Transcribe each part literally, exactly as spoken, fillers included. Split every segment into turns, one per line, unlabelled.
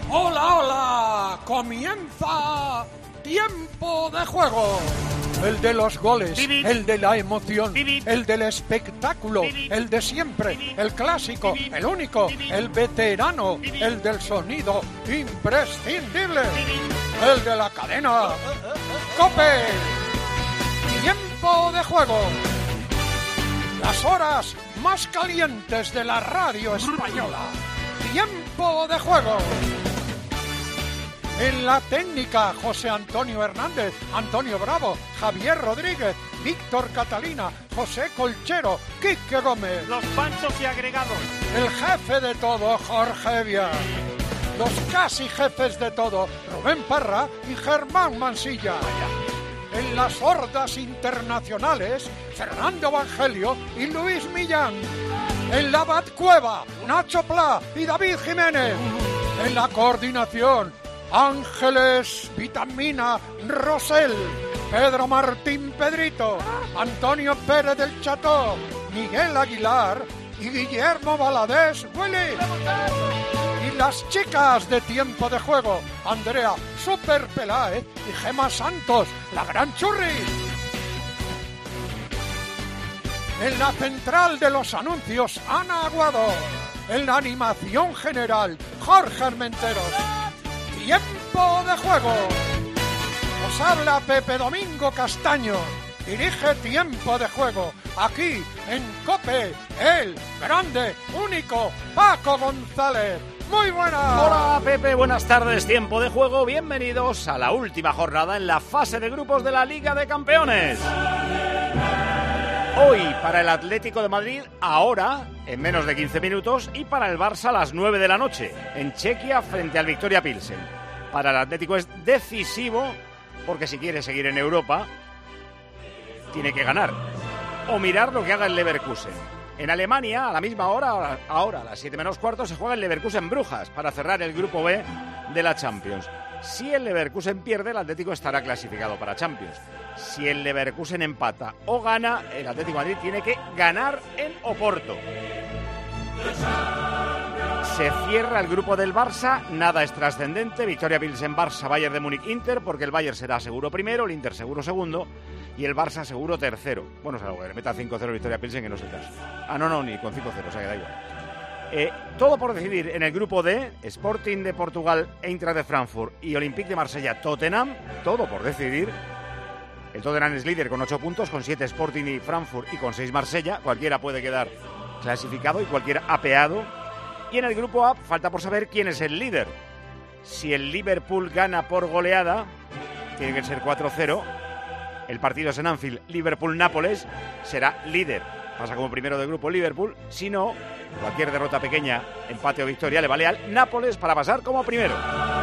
Hola, hola, comienza Tiempo de Juego. El de los goles,
Bibit.
el de la emoción,
Bibit.
el del espectáculo,
Bibit.
el de siempre,
Bibit.
el clásico,
Bibit.
el único,
Bibit.
el veterano,
Bibit.
el del sonido imprescindible,
Bibit.
el de la cadena COPE. Tiempo de Juego. Las horas más calientes de la radio española. Tiempo de Juego. En la técnica, José Antonio Hernández, Antonio Bravo, Javier Rodríguez, Víctor Catalina, José Colchero, Quique Gómez.
Los panchos y agregados.
El jefe de todo, Jorge Evia. Los casi jefes de todo, Rubén Parra y Germán Mansilla. En las hordas internacionales, Fernando Evangelio y Luis Millán. En la Batcueva, Nacho Pla y David Jiménez. En la coordinación, Ángeles Vitamina Rosell, Pedro Martín Pedrito, Antonio Pérez del Cható, Miguel Aguilar y Guillermo Valadez Willy. Y las chicas de Tiempo de Juego, Andrea Super Peláez y Gema Santos, la gran churri. En la central de los anuncios, Ana Aguado. En la animación general, Jorge Armenteros. Tiempo de Juego. Os habla Pepe Domingo Castaño. Dirige Tiempo de Juego. Aquí en COPE, el grande, único Paco González. Muy buenas.
Hola Pepe, buenas tardes. Tiempo de Juego. Bienvenidos a la última jornada en la fase de grupos de la Liga de Campeones. Hoy para el Atlético de Madrid, ahora, en menos de quince minutos, y para el Barça a las nueve de la noche, en Chequia frente al Victoria Pilsen. Para el Atlético es decisivo, porque si quiere seguir en Europa, tiene que ganar. O mirar lo que haga el Leverkusen. En Alemania, a la misma hora, ahora a las siete menos cuarto, se juega el Leverkusen Brujas para cerrar el grupo B de la Champions. Si el Leverkusen pierde, el Atlético estará clasificado para Champions. Si el Leverkusen empata o gana, el Atlético de Madrid tiene que ganar en Oporto. Se cierra el grupo del Barça, nada es trascendente. Victoria Pilsen, Barça, Bayern de Múnich, Inter, porque el Bayern será seguro primero, el Inter seguro segundo y el Barça seguro tercero. Bueno, salvo que le meta cinco cero Victoria Pilsen, que no es el caso. Ah, no, no, ni con cinco cero, o sea que da igual. Eh, todo por decidir en el grupo D, Sporting de Portugal, Eintracht de Frankfurt y Olympique de Marsella, Tottenham, todo por decidir. El Tottenham es líder con ocho puntos, con siete Sporting y Frankfurt y con seis Marsella. Cualquiera puede quedar clasificado y cualquiera apeado. Y en el grupo A falta por saber quién es el líder. Si el Liverpool gana por goleada, tiene que ser cuatro cero. El partido es en Anfield, Liverpool-Nápoles, será líder. Pasa como primero del grupo Liverpool. Si no, cualquier derrota pequeña, empate o victoria, le vale al Nápoles para pasar como primero.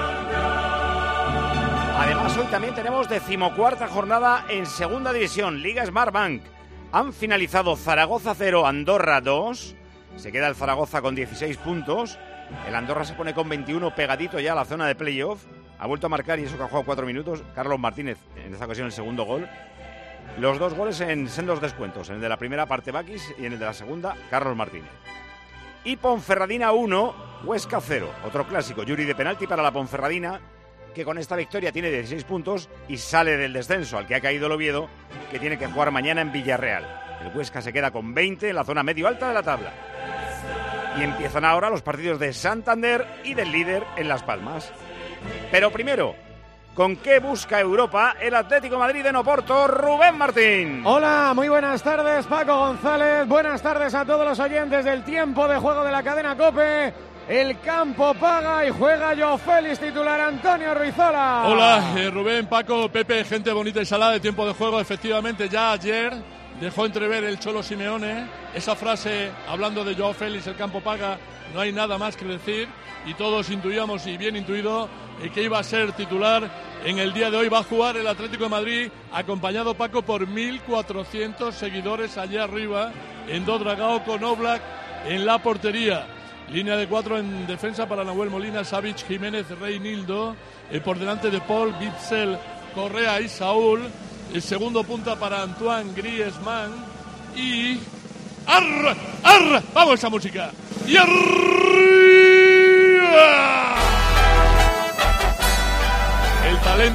Además, hoy también tenemos decimocuarta jornada en Segunda División, Liga Smartbank. Han finalizado Zaragoza cero, Andorra dos. Se queda el Zaragoza con dieciséis puntos. El Andorra se pone con veintiuno, pegadito ya a la zona de playoff. Ha vuelto a marcar, y eso que ha jugado cuatro minutos, Carlos Martínez, en esta ocasión el segundo gol. Los dos goles en sendos descuentos, en el de la primera parte Bakis y en el de la segunda Carlos Martínez. Y Ponferradina uno, Huesca cero. Otro clásico, Yuri de penalti para la Ponferradina, que con esta victoria tiene dieciséis puntos y sale del descenso, al que ha caído el Oviedo, que tiene que jugar mañana en Villarreal. El Huesca se queda con veinte en la zona medio alta de la tabla. Y empiezan ahora los partidos de Santander y del líder en Las Palmas. Pero primero, ¿con qué busca Europa el Atlético de Madrid en Oporto? Rubén Martín.
Hola, muy buenas tardes, Paco González. Buenas tardes a todos los oyentes del Tiempo de Juego de la cadena COPE. El campo paga y juega Joao Félix, titular Antonio Ruizola.
Hola, eh, Rubén, Paco, Pepe, gente bonita y salada de Tiempo de Juego. Efectivamente, ya ayer dejó entrever el Cholo Simeone esa frase hablando de Joao Félix, el campo paga, no hay nada más que decir, y todos intuíamos, y bien intuido, eh, que iba a ser titular en el día de hoy. Va a jugar el Atlético de Madrid, acompañado, Paco, por mil cuatrocientos seguidores allá arriba, en Dodragao, con Oblak en la portería. Línea de cuatro en defensa para Nahuel Molina, Savic, Jiménez, Reinildo, eh, por delante de Paul, Bitzel, Correa y Saúl. El segundo punta para Antoine Griezmann y... ¡Arra! ¡Arra! ¡Vamos a esa música! ¡Y arriba!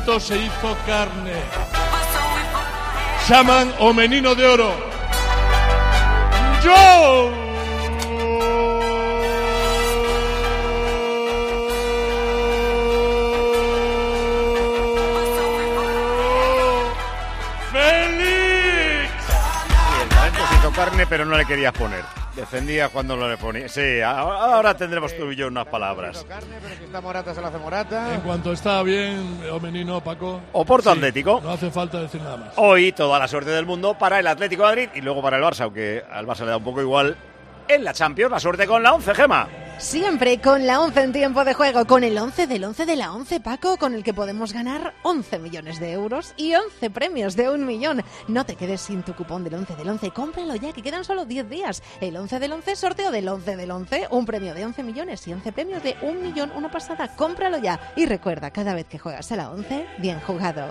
momento se hizo carne. Llaman o menino de oro. ¡Yo!
Carne, pero no le querías poner. Defendía cuando no le ponía. Sí, ahora tendremos tú y yo unas palabras.
Carne, pero si está Morata se lo hace Morata.
En cuanto está bien, o menino, Paco.
Oporto
sí,
Atlético.
No hace falta decir nada más.
Hoy toda la suerte del mundo para el Atlético de Madrid y luego para el Barça, aunque al Barça le da un poco igual. En la Champions, la suerte con la once, Gema.
Siempre con la once en tiempo de juego, con el once del once de la once, Paco, con el que podemos ganar once millones de euros y once premios de un millón. No te quedes sin tu cupón del once del once, cómpralo ya, que quedan solo diez días. El once del once, sorteo del once del once, un premio de once millones y once premios de un millón, una pasada. Cómpralo ya y recuerda, cada vez que juegas a la once, bien jugado.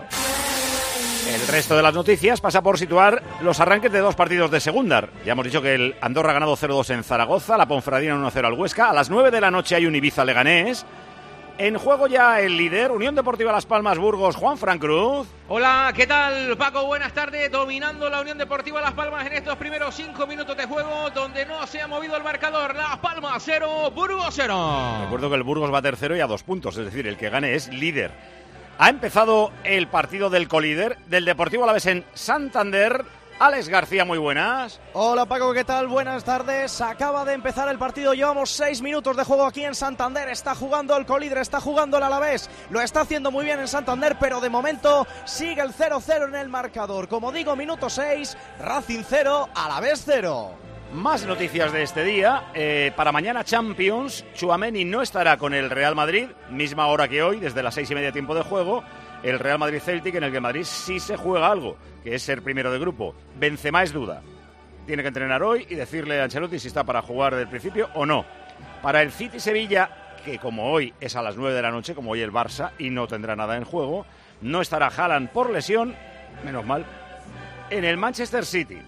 El resto de las noticias pasa por situar los arranques de dos partidos de segunda. Ya hemos dicho que el Andorra ha ganado cero dos en Zaragoza, la Ponferradina uno cero al Huesca. A las nueve de la noche hay un Ibiza Leganés. En juego ya el líder, Unión Deportiva Las Palmas Burgos, Juan Fran Cruz.
Hola, ¿qué tal, Paco? Buenas tardes. Dominando la Unión Deportiva Las Palmas en estos primeros cinco minutos de juego, donde no se ha movido el marcador. Las Palmas cero, Burgos cero.
Recuerdo que el Burgos va tercero y a dos puntos, es decir, el que gane es líder. Ha empezado el partido del colíder del Deportivo Alavés en Santander. Alex García, muy buenas.
Hola Paco, ¿qué tal? Buenas tardes. Acaba de empezar el partido, llevamos seis minutos de juego aquí en Santander. Está jugando el colíder, está jugando el Alavés. Lo está haciendo muy bien en Santander, pero de momento sigue el cero cero en el marcador. Como digo, minuto seis, Racing cero, Alavés cero.
Más noticias de este día. Eh, para mañana Champions, Tchouaméni no estará con el Real Madrid, misma hora que hoy, desde las seis y media tiempo de juego. El Real Madrid-Celtic, en el que Madrid sí se juega algo, que es ser primero de grupo. Benzema es duda. Tiene que entrenar hoy y decirle a Ancelotti si está para jugar del principio o no. Para el City-Sevilla, que como hoy es a las nueve de la noche, como hoy el Barça, y no tendrá nada en juego, no estará Haaland por lesión, menos mal. En el Manchester City,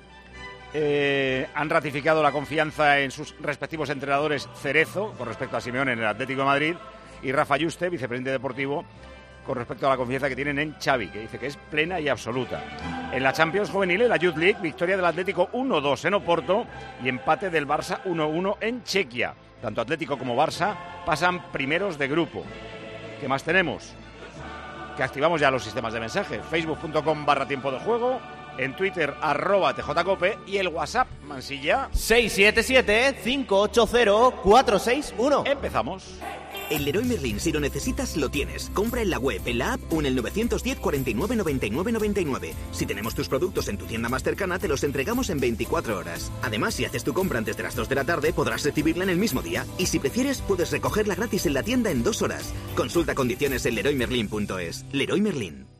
Eh, han ratificado la confianza en sus respectivos entrenadores Cerezo, con respecto a Simeone en el Atlético de Madrid, y Rafa Yuste, vicepresidente deportivo, con respecto a la confianza que tienen en Xavi, que dice que es plena y absoluta. En la Champions Juvenil, la Youth League, victoria del Atlético uno dos en Oporto y empate del Barça uno uno en Chequia. Tanto Atlético como Barça pasan primeros de grupo. ¿Qué más tenemos? Que activamos ya los sistemas de mensaje. Facebook.com barra tiempo de juego. En Twitter, arroba tjcope, y el WhatsApp, Mansilla.
seis siete siete, cinco ocho cero, cuatro seis uno.
Empezamos.
El Leroy Merlin, si lo necesitas, lo tienes. Compra en la web, en la app o en el nueve uno cero, cuarenta y nueve, noventa y nueve, noventa y nueve. Si tenemos tus productos en tu tienda más cercana, te los entregamos en veinticuatro horas. Además, si haces tu compra antes de las dos de la tarde, podrás recibirla en el mismo día. Y si prefieres, puedes recogerla gratis en la tienda en dos horas. Consulta condiciones en leroy merlin punto es. Leroy Merlin.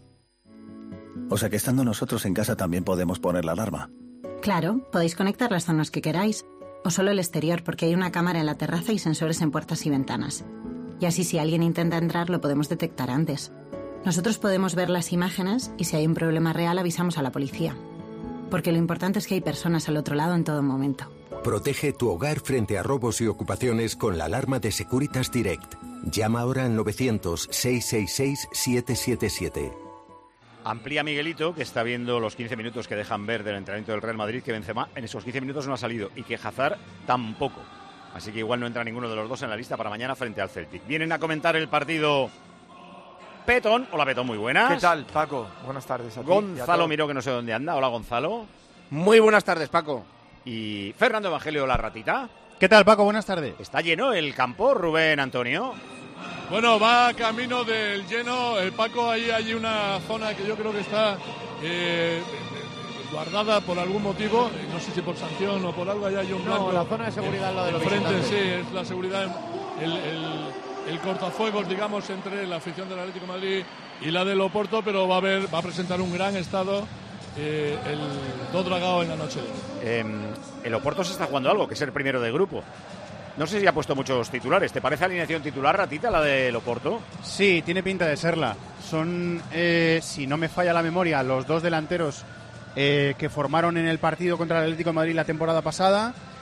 O sea que estando nosotros en casa también podemos poner la alarma.
Claro, podéis conectar las zonas que queráis. O solo el exterior, porque hay una cámara en la terraza y sensores en puertas y ventanas. Y así si alguien intenta entrar lo podemos detectar antes. Nosotros podemos ver las imágenes y si hay un problema real avisamos a la policía. Porque lo importante es que hay personas al otro lado en todo momento.
Protege tu hogar frente a robos y ocupaciones con la alarma de Securitas Direct. Llama ahora al novecientos, seiscientos sesenta y seis, setecientos setenta y siete.
Amplía Miguelito, que está viendo los quince minutos que dejan ver del entrenamiento del Real Madrid, que Benzema en esos quince minutos no ha salido y que Hazard tampoco. Así que igual no entra ninguno de los dos en la lista para mañana frente al Celtic. Vienen a comentar el partido Petón. Hola Petón, muy buenas.
¿Qué tal, Paco? Buenas tardes a ti.
Gonzalo Miró, que no sé dónde anda. Hola Gonzalo.
Muy buenas tardes, Paco.
Y Fernando Evangelio, la ratita.
¿Qué tal, Paco? Buenas tardes.
Está lleno el campo, Rubén Antonio.
Bueno, va camino del lleno. El Paco, ahí hay una zona que yo creo que está eh, guardada por algún motivo. No sé si por sanción o por algo. Allá hay un blanco.
No, la zona de seguridad, la de los
frente,
visitantes.
sí, es la seguridad, el, el, el cortafuegos, digamos, entre la afición del Atlético de Madrid y la del Oporto, pero va a haber, va a presentar un gran estado eh, el Do Dragao en la noche.
Eh, el Oporto se está jugando algo, que es el primero de grupo. No sé si ha puesto muchos titulares. ¿Te parece alineación titular, ratita, la del Oporto?
Sí, tiene pinta de serla. Son, eh, si no me falla la memoria, los dos delanteros eh, que formaron en el partido contra el Atlético de Madrid la temporada pasada.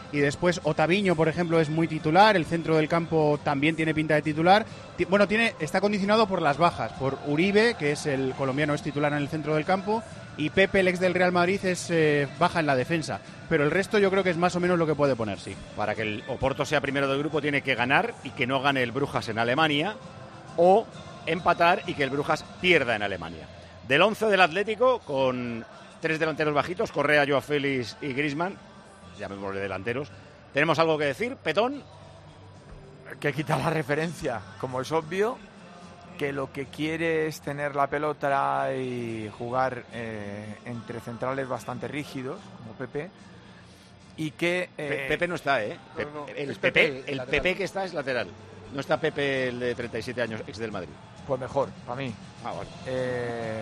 Y después Otaviño, por ejemplo, es muy titular, el centro del campo también tiene pinta de titular. T- bueno, tiene está condicionado por las bajas, por Uribe, que es el colombiano, es titular en el centro del campo, y Pepe, el ex del Real Madrid, es eh, baja en la defensa. Pero el resto yo creo que es más o menos lo que puede poner, sí.
Para que el Oporto sea primero del grupo tiene que ganar y que no gane el Brujas en Alemania, o empatar y que el Brujas pierda en Alemania. Del once del Atlético, con tres delanteros bajitos, Correa, Joao Félix y Griezmann, llamémosle delanteros, ¿tenemos algo que decir, Petón?
Que quita la referencia, como es obvio, que lo que quiere es tener la pelota y jugar eh, entre centrales bastante rígidos, como Pepe, y que... Eh,
Pepe no está, ¿eh? Pepe,
no, no,
el
es
Pepe,
Pepe,
el
lateral.
Pepe que está es lateral. No está Pepe, el de treinta y siete años, ex del Madrid.
Pues mejor, para mí.
Ah, vale.
Eh,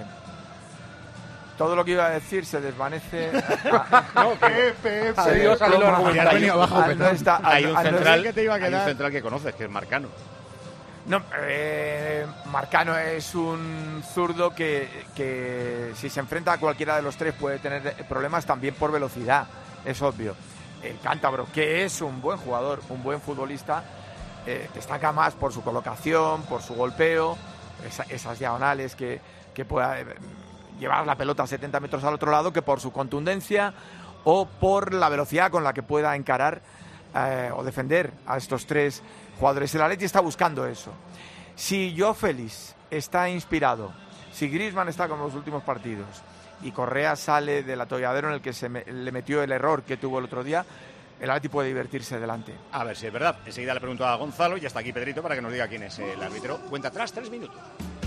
todo lo que iba a decir se desvanece.
No, Pepe, Dios, al no argumentar.
Hay
un central hay un central que conoces, que es Marcano.
No, eh, Marcano es un zurdo que, que si se enfrenta a cualquiera de los tres puede tener problemas también por velocidad, es obvio. El cántabro, que es un buen jugador, un buen futbolista, eh, destaca más por su colocación, por su golpeo, esa, esas diagonales que, que pueda eh, llevar la pelota a setenta metros al otro lado, que por su contundencia o por la velocidad con la que pueda encarar eh, o defender a estos tres jugadores. El Atleti está buscando eso. Si Joao Félix está inspirado, si Griezmann está como los últimos partidos y Correa sale del atolladero en el que se me, le metió el error que tuvo el otro día, el Atleti puede divertirse delante.
A ver si es verdad. Enseguida le pregunto a Gonzalo y hasta aquí Pedrito para que nos diga quién es el árbitro. Cuenta atrás, tres minutos.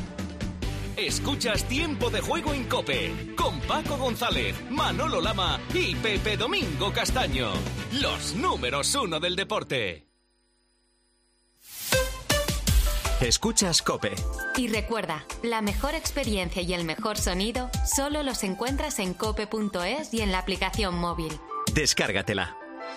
Escuchas Tiempo de Juego en COPE con Paco González, Manolo Lama y Pepe Domingo Castaño. Los números uno del deporte. Escuchas COPE.
Y recuerda, la mejor experiencia y el mejor sonido solo los encuentras en cope punto es y en la aplicación móvil.
Descárgatela.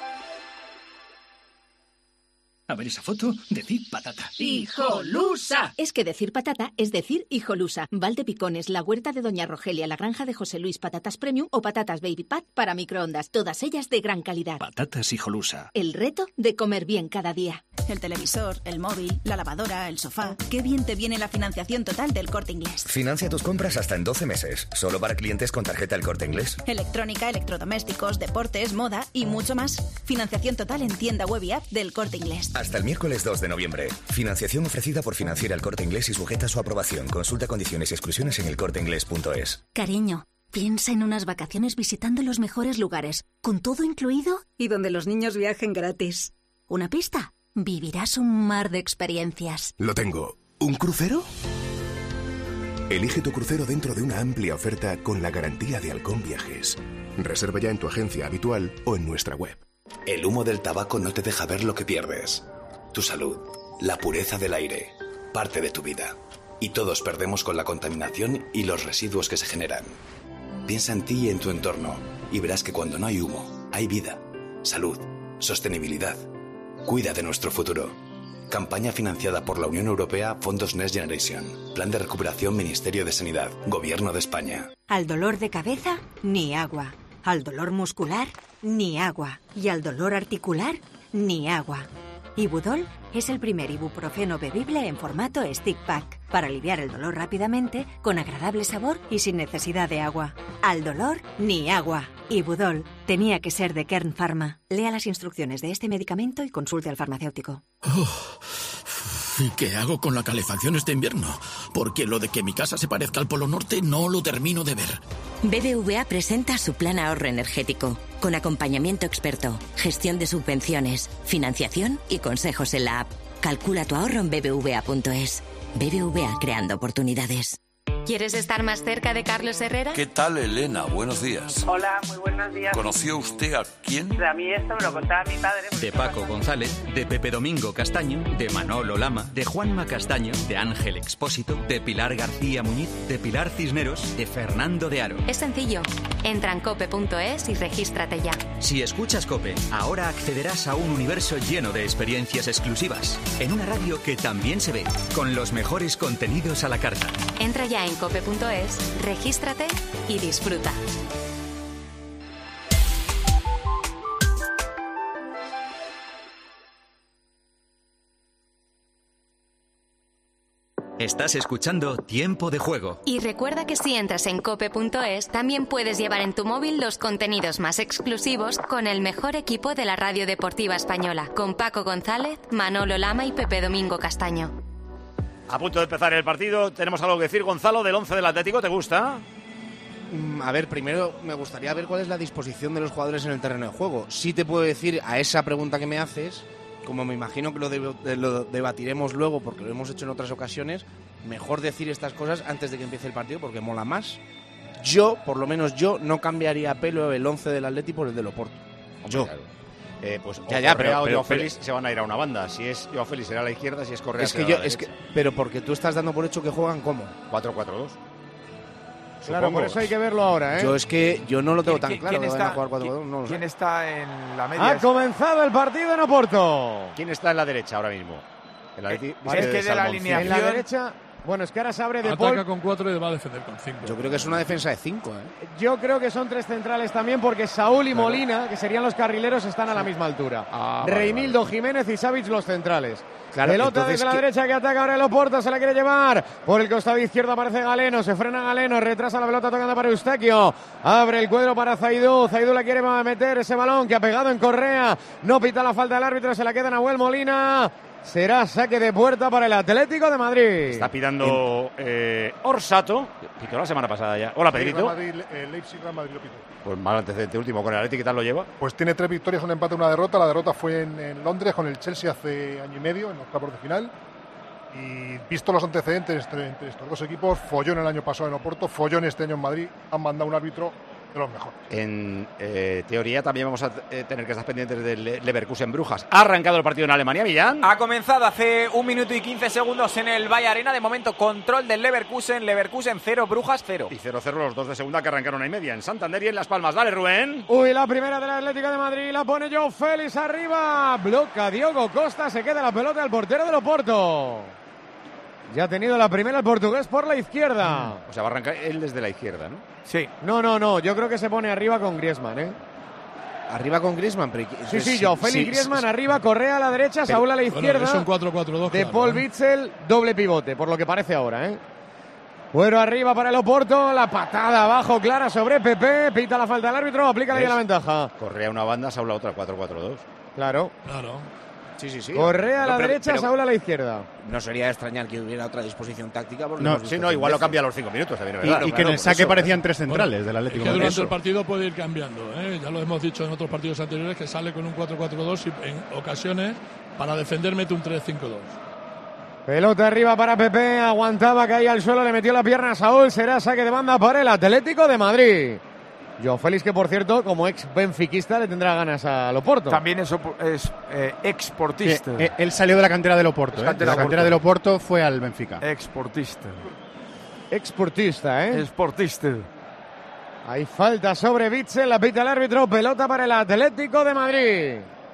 A ver esa foto, decir patata.
¡Hijolusa! Es que decir patata es decir hijolusa. Valdepicones, la huerta de Doña Rogelia, la granja de José Luis, patatas premium o patatas baby pat para microondas. Todas ellas de gran calidad.
Patatas hijolusa.
El reto de comer bien cada día.
El televisor, el móvil, la lavadora, el sofá. Qué bien te viene la financiación total del Corte Inglés.
Financia tus compras hasta en doce meses. Solo para clientes con tarjeta El Corte Inglés.
Electrónica, electrodomésticos, deportes, moda y mucho más. Financiación total en tienda web y app del Corte Inglés.
Hasta el miércoles dos de noviembre. Financiación ofrecida por Financiera El Corte Inglés y sujeta a su aprobación. Consulta condiciones y exclusiones en el corte inglés punto es.
Cariño, piensa en unas vacaciones visitando los mejores lugares, con todo incluido y donde los niños viajen gratis. ¿Una pista? Vivirás un mar de experiencias.
Lo tengo. ¿Un crucero? Elige tu crucero dentro de una amplia oferta con la garantía de Halcón Viajes. Reserva ya en tu agencia habitual o en nuestra web.
El humo del tabaco no te deja ver lo que pierdes. Tu salud, la pureza del aire, parte de tu vida. Y todos perdemos con la contaminación y los residuos que se generan. Piensa en ti y en tu entorno y verás que cuando no hay humo, hay vida, salud, sostenibilidad. Cuida de nuestro futuro. Campaña financiada por la Unión Europea, Fondos Next Generation. Plan de recuperación, Ministerio de Sanidad, Gobierno de España.
Al dolor de cabeza, ni agua. Al dolor muscular, ni agua. Y al dolor articular, ni agua. Ibudol es el primer ibuprofeno bebible en formato stick pack para aliviar el dolor rápidamente, con agradable sabor y sin necesidad de agua. Al dolor, ni agua. Ibudol tenía que ser de Kern Pharma. Lea las instrucciones de este medicamento y consulte al farmacéutico.
Oh, ¿y qué hago con la calefacción este invierno? Porque lo de que mi casa se parezca al Polo Norte no lo termino de ver.
B B V A presenta su plan ahorro energético, con acompañamiento experto, gestión de subvenciones, financiación y consejos en la app. Calcula tu ahorro en b b v a punto es. B B V A, creando oportunidades.
¿Quieres estar más cerca de Carlos Herrera?
¿Qué tal, Elena? Buenos días.
Hola, muy buenos días.
¿Conoció usted a quién?
A mí esto me lo contaba mi padre.
De Paco González, de Pepe Domingo Castaño, de Manolo Lama, de Juanma Castaño, de Ángel Expósito, de Pilar García Muñiz, de Pilar Cisneros, de Fernando de Aro.
Es sencillo. Entra en cope punto es y regístrate ya.
Si escuchas COPE, ahora accederás a un universo lleno de experiencias exclusivas, en una radio que también se ve, con los mejores contenidos a la carta.
Entra ya en cope punto es, regístrate y disfruta.
Estás escuchando Tiempo de Juego.
Y recuerda que si entras en cope punto es, también puedes llevar en tu móvil los contenidos más exclusivos con el mejor equipo de la radio deportiva española, con Paco González, Manolo Lama y Pepe Domingo Castaño.
A punto de empezar el partido, tenemos algo que decir, Gonzalo, del once del Atlético, ¿te gusta?
A ver, primero me gustaría ver cuál es la disposición de los jugadores en el terreno de juego. Sí te puedo decir a esa pregunta que me haces, como me imagino que lo, de, lo debatiremos luego porque lo hemos hecho en otras ocasiones, mejor decir estas cosas antes de que empiece el partido porque mola más. Yo, por lo menos yo, no cambiaría a pelo el once del Atleti por el del Oporto.
Hombre,
yo.
Claro. Eh, pues
ya, ya, pero,
o
pero,
Joao
pero,
Félix se van a ir a una banda. Si es Joao Félix será a la izquierda, si es Correa
es que
será
yo,
a la
es que,
derecha.
pero porque tú estás dando por hecho que juegan como
cuatro cuatro dos.
Claro,
Supongo.
por eso hay que verlo ahora, ¿eh?
Yo es que yo no lo tengo tan
¿Quién,
claro
quién
que
está,
van a jugar cuatro cuatro dos.
¿quién,
No lo sé.
¿Quién está en la media?
Ha comenzado el partido en Oporto.
¿Quién está en la derecha ahora mismo? El Atleti,
Eh, es que de la alineación-
En la derecha, bueno, es que ahora se abre de
Ataca
Paul.
con cuatro y va a defender con cinco.
Yo creo que es una defensa de cinco, ¿eh?
Yo creo que son tres centrales también porque Saúl y
Claro.
Molina, que serían los carrileros, están a la misma altura.
Ah, vale,
Reinildo, Jiménez y Savic los centrales.
Claro,
Pelota
entonces,
desde la
¿qué-
derecha que ataca ahora el Oporto, se la quiere llevar. Por el costado izquierdo aparece Galeno, se frena Galeno, retrasa la pelota tocando para Eustaquio. Abre el cuadro para Zaidú, Zaidú la quiere meter ese balón que ha pegado en Correa. No pita la falta del árbitro, se la queda Nahuel Molina. Será saque de puerta para el Atlético de Madrid.
Está pitando eh, Orsato. Pitó la semana pasada ya. Hola, Pedrito.
Real Madrid, eh, Leipzig, Real Madrid lo pitó.
Pues mal antecedente último con el Atlético, ¿qué tal lo lleva?
Pues tiene tres victorias, un empate y una derrota. La derrota fue en, en Londres con el Chelsea hace año y medio, en los octavos de final. Y visto los antecedentes entre, entre estos dos equipos, follón el año pasado en Oporto, follón este año en Madrid, han mandado un árbitro de los mejores.
En eh, teoría también vamos a eh, tener que estar pendientes del Le- Leverkusen Brujas. Ha arrancado el partido en Alemania, Millán.
Ha comenzado hace un minuto y quince segundos en el Valle Arena. De momento, control del Leverkusen. Leverkusen cero, Brujas cero.
Y cero cero los dos de segunda que arrancaron a y media en Santander y en Las Palmas. Dale, Rubén.
Uy, la primera del Atlético de Madrid la pone Joao Félix arriba. Bloca Diogo Costa, se queda la pelota del portero del Oporto. Ya ha tenido la primera el portugués por la izquierda.
O sea, va a arrancar él desde la izquierda, ¿no?
Sí.
No, no, no, yo creo que se pone arriba con Griezmann, ¿eh?
Arriba con Griezmann, pero
Sí, sí, Joao Félix, Griezmann arriba, Correa a la derecha,
Pero-
Saúl a la
Bueno,
izquierda.
es un cuatro cuatro dos.
De
claro,
Paul
¿eh?
Witsel, doble pivote, por lo que parece ahora, ¿eh? Bueno, arriba para el Oporto, la patada abajo clara sobre Pepe, pita la falta del árbitro, aplica la
¿Ves?
la ventaja.
Correa una banda, Saúl la otra, cuatro cuatro dos.
Claro.
Claro.
Sí, sí, sí.
Correa a la
No, pero-
derecha,
pero
Saúl a la izquierda.
No sería extrañar que hubiera otra disposición táctica. Porque
No,
hemos visto
Sí, no,
tres
igual lo
veces.
cambia a los cinco minutos también,
Y,
¿verdad?
y que en
claro,
el
por
saque
eso.
parecían tres centrales
Bueno,
del
es
Atlético
que
de Madrid.
durante el partido puede ir cambiando, ¿eh? Ya lo hemos dicho en otros partidos anteriores que sale con un cuatro cuatro dos y en ocasiones para defender mete un tres cinco dos.
Pelota arriba para Pepe, aguantaba, caía al suelo, le metió la pierna a Saúl, será saque de banda para el Atlético de Madrid. Joao Félix, que por cierto, como ex benfiquista, le tendrá ganas al Oporto.
También es, opo- es eh, exportista.
Que, eh, él salió de la cantera del Oporto.
Es
¿eh?
cantera
De la cantera
Oporto.
del Oporto fue al Benfica.
Exportista.
Exportista, ¿eh?
Exportista.
Hay falta sobre Witsel, la pita el árbitro, pelota para el Atlético de Madrid.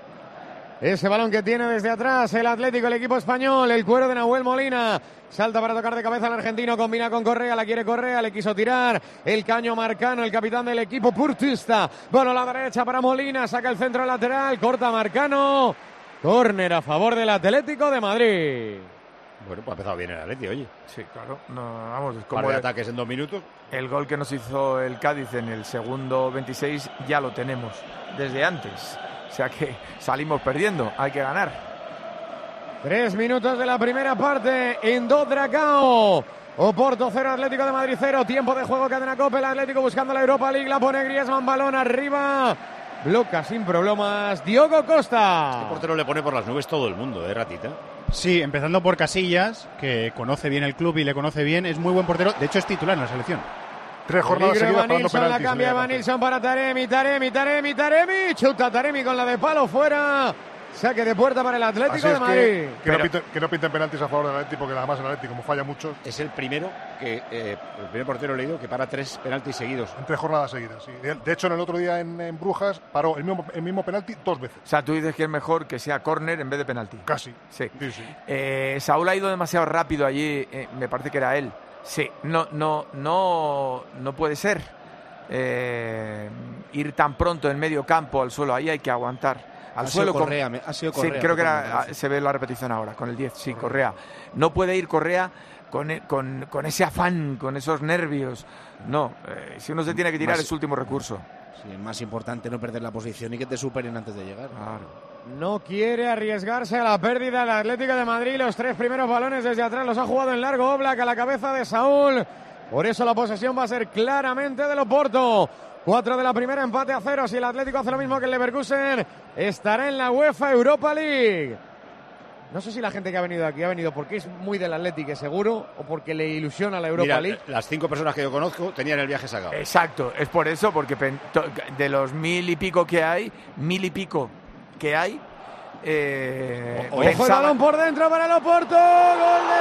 Ese balón que tiene desde atrás el Atlético, el equipo español, el cuero de Nahuel Molina. Salta para tocar de cabeza al argentino, combina con Correa, la quiere Correa, le quiso tirar el Caño Marcano, el capitán del equipo purtista. Bueno, la derecha para Molina, saca el centro lateral, corta Marcano. Córner a favor del Atlético de Madrid.
Bueno, pues ha empezado bien el Atleti, oye.
Sí, claro. No, vamos, es
Par
como
de
el,
ataques en dos minutos.
el gol que nos hizo el Cádiz en el segundo veintiséis ya lo tenemos desde antes. O sea que salimos perdiendo, hay que ganar.
Tres minutos de la primera parte en Dodracao. Oporto cero, Atlético de Madrid cero. Tiempo de juego, cadena Cope. El Atlético buscando la Europa League. La pone Griezmann, balón arriba. Bloca sin problemas Diogo Costa.
Este portero le pone por las nubes todo el mundo, ¿eh, Ratita?
Sí, empezando por Casillas, que conoce bien el club y le conoce bien. Es muy buen portero. De hecho, es titular en la selección.
Tres jornadas
Peligro
seguidas
Evan
parando
Nilsson, la
penaltis.
cambia Evan Nilsson para Taremi, Taremi, Taremi, Taremi. Chuta Taremi con la de palo fuera. Saque de puerta para el Atlético
Así
de
es
Madrid.
que, que,
Pero-
no pinten, que no pinten penaltis a favor del Atlético, porque además el Atlético, como falla mucho,
Es el primero que, eh, el primer portero leído que para tres penaltis seguidos.
en tres jornadas seguidas. Sí. De, de hecho, en el otro día en, en Brujas paró el mismo, el mismo penalti dos veces.
O sea, tú dices que es mejor que sea córner en vez de penalti.
Casi.
Sí.
Sí, sí.
Eh, Saúl ha ido demasiado rápido allí, eh, me parece que era él. Sí, no, no, no, no puede ser eh, ir tan pronto en medio campo al suelo. Ahí hay que aguantar. Al
Ha
suelo
sido
con-
Correa, me- ha sido
Sí,
Correa,
creo que
me
era,
parece.
se ve la repetición ahora con el diez. Sí, Correa. No puede ir Correa con, con, con ese afán, con esos nervios. No, eh, si uno se tiene que tirar
Más-
es su último recurso.
Sí, es más importante no perder la posición y que te superen antes de llegar.
No quiere arriesgarse a la pérdida el Atlético de Madrid. Los tres primeros balones desde atrás los ha jugado en largo Oblak a la cabeza de Saúl. Por eso la posesión va a ser claramente del Oporto. Cuatro de la primera, empate a cero. Si el Atlético hace lo mismo que el Leverkusen, estará en la UEFA Europa League. No sé si la gente que ha venido aquí ha venido porque es muy del Atlético, seguro, o porque le ilusiona la Europa
Mira,
League.
las cinco personas que yo conozco tenían el viaje sacado.
Exacto, es por eso, porque pen- to- de los mil y pico que hay, mil y pico que hay, eh,
Ojo el
pensaba-
balón por dentro para el Oporto. Gol de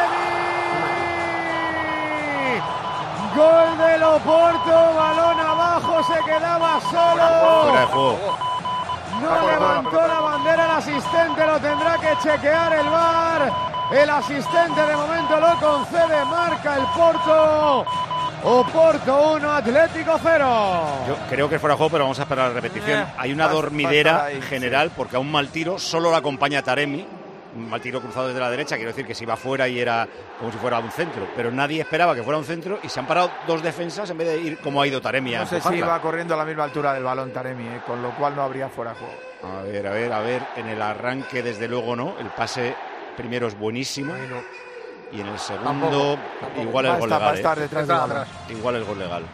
Taremi. Gol del Oporto. Balón abajo. Se quedaba solo.
Fuera de juego.
No levantó la bandera el asistente. Lo tendrá que chequear el V A R. El asistente de momento lo concede. Marca el Porto. Oporto uno, Atlético cero.
Yo creo que es fuera de juego, pero vamos a esperar la repetición.
Eh,
Hay una
va- va a
dormidera
estar ahí,
general porque a un mal tiro solo lo acompaña Taremi. Un mal tiro cruzado desde la derecha, quiero decir que si iba fuera y era como si fuera un centro. Pero nadie esperaba que fuera un centro y se han parado dos defensas en vez de ir como ha ido Taremi a
No sé si
empujarla.
iba corriendo a la misma altura del balón Taremi, eh, con lo cual no habría fuera de juego.
A ver, a ver, a ver. En el arranque, desde luego, no. El pase primero es buenísimo. Y en el segundo,
Tampoco, tampoco.
igual
Va
el
a
gol
estar- va a
legal.
estar
¿eh?
detrás del balón.
Igual el gol legal.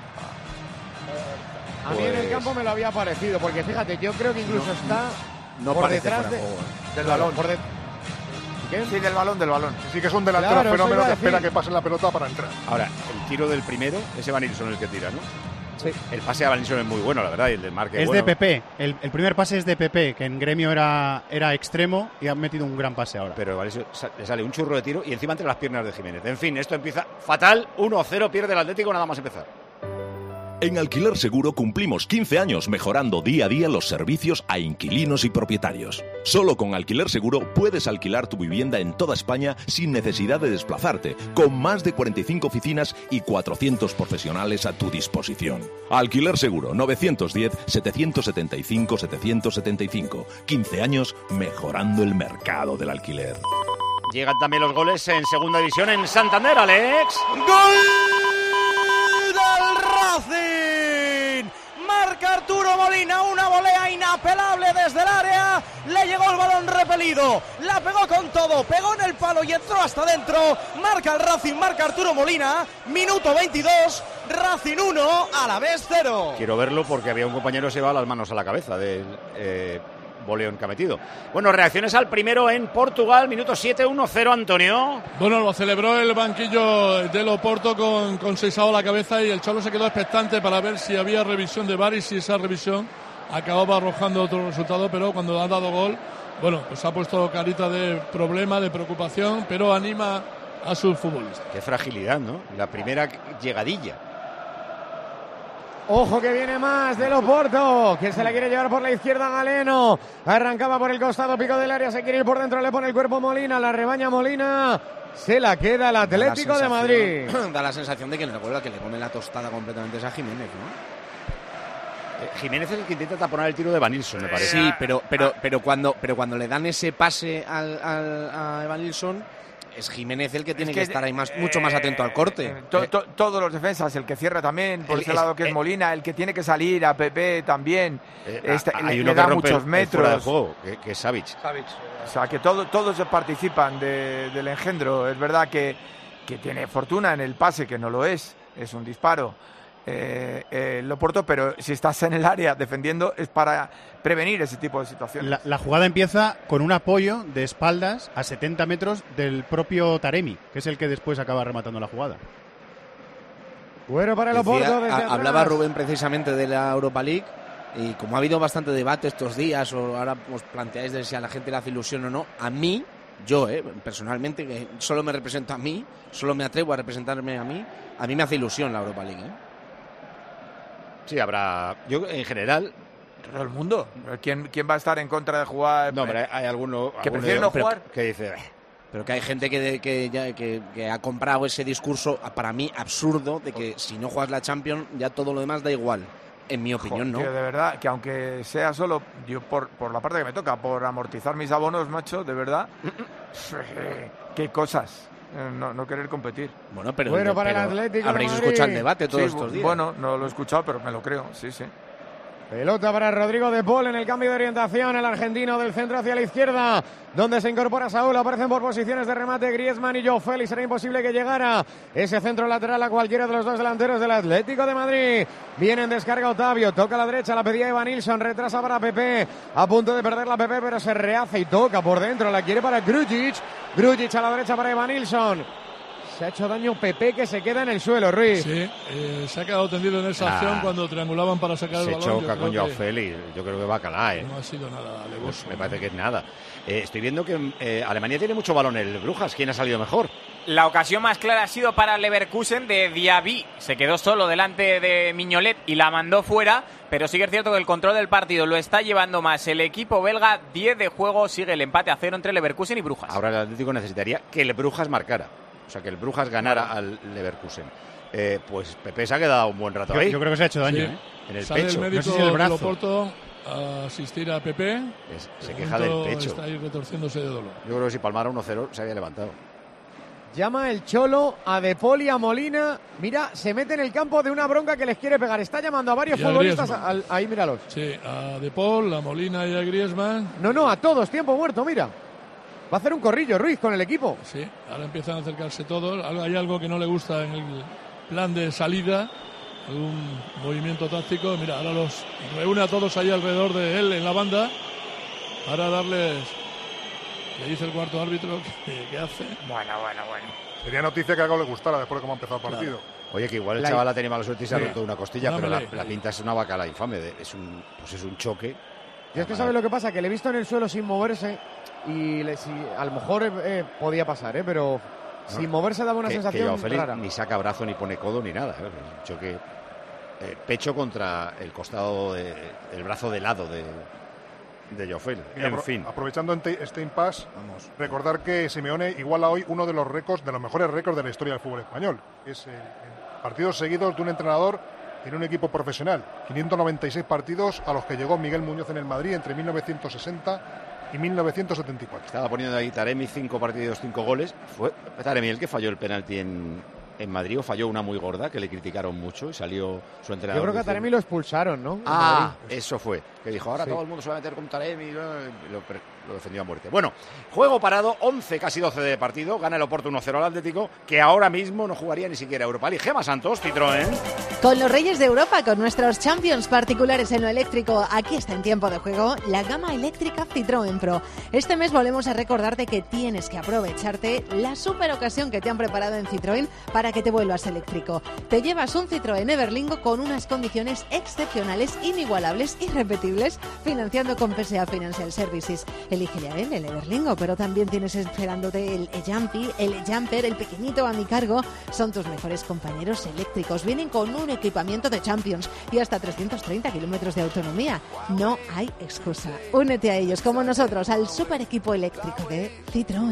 A mí en el
Pues-
campo me lo había parecido, porque fíjate, yo creo que incluso está
no
por
parece
detrás
fuera
de-
de juego, ¿eh?
Del
Claro,
balón.
por de- ¿Qué?
Sí, del balón, del balón.
Sí que es un delantero
Claro, eso
fenómeno
iba a
que
decir.
espera que pase la pelota para entrar.
Ahora, el tiro del primero, ese Van Nilsson el que tira, ¿no?
Sí.
El pase a Van Nilsson es muy bueno, la verdad, y el del marque
Es
bueno.
de Pepe. El, el primer pase es de Pepe, que en Gremio era, era extremo y han metido un gran pase ahora.
Pero Van Nilsson sa- le sale un churro de tiro y encima entre las piernas de Jiménez. En fin, esto empieza fatal. uno cero, pierde el Atlético nada más empezar.
En Alquiler Seguro cumplimos quince años mejorando día a día los servicios a inquilinos y propietarios. Solo con Alquiler Seguro puedes alquilar tu vivienda en toda España sin necesidad de desplazarte, con más de cuarenta y cinco oficinas y cuatrocientos profesionales a tu disposición. Alquiler Seguro nueve uno cero, siete siete cinco, siete siete cinco. quince años mejorando el mercado del alquiler.
Llegan también los goles en segunda división en Santander, Alex.
¡Gol del Racing! Marca Arturo Molina, una volea inapelable desde el área. Le llegó el balón repelido, la pegó con todo, pegó en el palo y entró hasta dentro. Marca el Racing, marca Arturo Molina. Minuto veintidós, Racing uno, a la vez cero.
Quiero verlo porque había un compañero que se llevaba las manos a la cabeza del eh, boleón que ha metido. Bueno, reacciones al primero en Portugal, minuto siete, uno cero, Antonio.
Bueno, lo celebró el banquillo del Oporto con, con Seixao a la cabeza y el Cholo se quedó expectante para ver si había revisión de V A R y si esa revisión acababa arrojando otro resultado, pero cuando ha dado gol, bueno, pues ha puesto carita de problema, de preocupación, pero anima a sus futbolistas.
Qué fragilidad, ¿no? La primera llegadilla.
Ojo que viene más del Oporto, que se la quiere llevar por la izquierda Galeno. Arrancaba por el costado, pico del área, se quiere ir por dentro, le pone el cuerpo Molina, la rebaña Molina. Se la queda el Atlético de Madrid.
Da la sensación de que en el gol la que le come la tostada completamente es a Jiménez, ¿no?
Eh, Jiménez es el que intenta taponar el tiro de Van Nilsson, me parece.
Sí, pero, pero, pero, cuando, pero cuando le dan ese pase al, al, a Evan Nilsson, es Jiménez el que tiene que,
que,
estar ahí más, mucho más atento al corte.
Eh, to, to, todos los defensas, el que cierra también, por
El-
ese
es-
lado que es
eh,
Molina, el que tiene que salir a Pepe también.
Eh,
Este,
hay
le,
uno
le
que
da
rompe
muchos
el- el fuera de
metros.
juego, que, que es Savic.
O sea, que todo, todos participan de, del engendro. Es verdad que, que tiene fortuna en el pase, que no lo es, es un disparo. Eh, eh, el Oporto, pero si estás en el área defendiendo es para prevenir ese tipo de situaciones.
La, la jugada empieza con un apoyo de espaldas a setenta metros del propio Taremi, que es el que después acaba rematando la jugada.
Bueno para el
Decía-
Oporto desde
a-
atrás.
hablaba Rubén precisamente de la Europa League y como ha habido bastante debate estos días o ahora os planteáis de si a la gente le hace ilusión o no, a mí, yo eh, personalmente, que solo me represento a mí, solo me atrevo a representarme a mí, a mí me hace ilusión la Europa League. ¿eh?
Sí, habrá. Yo, en general.
Todo el mundo. ¿Quién, quién va a estar en contra de jugar?
No, pero hay, hay alguno.
que
alguno
prefiere
de-
no
pero-
jugar.
Que dice. "Eh,
Pero que hay gente que, que, ya- que, que ha comprado ese discurso, para mí, absurdo, de que si no juegas la Champions, ya todo lo demás da igual. En mi opinión,
Joder,
¿no?
tío, de verdad, que aunque sea solo yo por, por la parte que me toca, por amortizar mis abonos, macho, de verdad. Qué cosas. eh, no, no querer competir.
Bueno, pero,
bueno, para el Atlético
habréis
de Madrid.
escuchado el debate todos
Sí,
estos días.
Bueno, no lo he escuchado, pero me lo creo, sí, sí.
Pelota para Rodrigo de Paul en el cambio de orientación, el argentino del centro hacia la izquierda, donde se incorpora Saúl, aparecen por posiciones de remate Griezmann y Joao Félix, será imposible que llegara ese centro lateral a cualquiera de los dos delanteros del Atlético de Madrid. Viene en descarga Otavio, toca a la derecha, la pedía Evanilson, retrasa para Pepe, a punto de perder la Pepe, pero se rehace y toca por dentro, la quiere para Grujic, Grujic a la derecha para Evanilson. Se ha hecho daño Pepe, que se queda en el suelo, Ruiz.
Sí, eh, se ha quedado tendido en esa
Ah,
acción cuando triangulaban para sacar
se
el balón.
choca
Yo
con
creo
Joao
que
Félix. Yo creo que va a calar, ¿eh?
No ha sido nada alevoso.
Me parece que es nada. Eh, estoy viendo que eh, Alemania tiene mucho balón en el Brujas. ¿Quién ha salido mejor?
La ocasión más clara ha sido para Leverkusen de Diaby. Se quedó solo delante de Mignolet y la mandó fuera, pero sí que es cierto que el control del partido lo está llevando más el equipo belga. diez de juego, sigue el empate a cero entre Leverkusen y Brujas.
Ahora el Atlético necesitaría que el Brujas marcara. O sea, que el Brujas ganara al Leverkusen. Eh, pues Pepe se ha quedado un buen rato
Yo,
ahí.
yo creo que se ha hecho daño,
Sí.
¿eh?
En el
Sale
pecho.
el médico
No sé si el brazo.
del Oporto a asistir a Pepe.
Es- se
De
queja del
momento
pecho.
Está ahí retorciéndose de dolor.
Yo creo que si palmara uno cero se había levantado.
Llama el Cholo a De Paul y a Molina. Mira, se mete en el campo de una bronca que les quiere pegar. Está llamando a varios
Y a
futbolistas.
Griezmann.
al- ahí, míralos.
Sí, a De Paul, a Molina y a Griezmann.
No, no, a todos. Tiempo muerto, mira. Va a hacer un corrillo Ruiz con el equipo.
Sí, ahora empiezan a acercarse todos. Algo- Hay algo que no le gusta en el plan de salida, algún movimiento táctico. Mira, ahora los reúne a todos ahí alrededor de él en la banda para darles. Le dice el cuarto árbitro que, que hace.
Bueno, bueno, bueno.
Sería noticia que algo le gustara después de cómo ha empezado el partido.
Oye, que igual el
La-
chaval ha tenido mala suerte y se ha
Sí.
roto una costilla,
Una
pero la,
melee.
la pinta es una bacala infame. de- es, un, pues es un choque.
Yo es que sabes lo que pasa, que le he visto en el suelo sin moverse y le- si, a lo mejor eh, eh, podía pasar, ¿eh? pero sin
No,
moverse daba una
que, que
sensación
Joao Félix
rara.
ni saca brazo ni pone codo ni nada. ¿eh? Es un choque eh, pecho contra el costado, de, el brazo de lado de, de Joao Félix.
Y
En
apro-
fin.
Aprovechando ente- este impasse, recordar que Simeone iguala hoy uno de los récords, de los mejores récords de la historia del fútbol español. Es el, el partidos seguidos de un entrenador en un equipo profesional. quinientos noventa y seis partidos a los que llegó Miguel Muñoz en el Madrid entre mil novecientos sesenta y mil novecientos setenta y cuatro.
Estaba poniendo ahí Taremi cinco partidos, cinco goles. Fue Taremi el que falló el penalti en, en Madrid, o falló una muy gorda que le criticaron mucho y salió su entrenador.
Yo creo que a
diciendo-
Taremi lo expulsaron, ¿no? En
Ah,
Madrid.
eso fue. Que dijo, ahora
Sí.
todo el mundo se va a meter con Taremi. y Lo, pre- lo defendió a muerte. Bueno, juego parado, once, casi doce de partido. Gana el Oporto uno cero al Atlético, que ahora mismo no jugaría ni siquiera Europa League. Gema Santos, Citroën.
Con los Reyes de Europa, con nuestros Champions particulares en lo eléctrico, aquí está en tiempo de juego la gama eléctrica Citroën Pro. Este mes volvemos a recordarte que tienes que aprovecharte la super ocasión que te han preparado en Citroën para que te vuelvas eléctrico. Te llevas un Citroën Everlingo con unas condiciones excepcionales, inigualables, irrepetibles, financiando con P S A Financial Services. Elige ya él, el Everlingo, pero también tienes esperándote el E-Jumpy, el E-Jumper, el pequeñito a mi cargo. Son tus mejores compañeros eléctricos. Vienen con un equipamiento de Champions y hasta trescientos treinta kilómetros de autonomía. No hay excusa. Únete a ellos como nosotros al super equipo eléctrico de Citroën.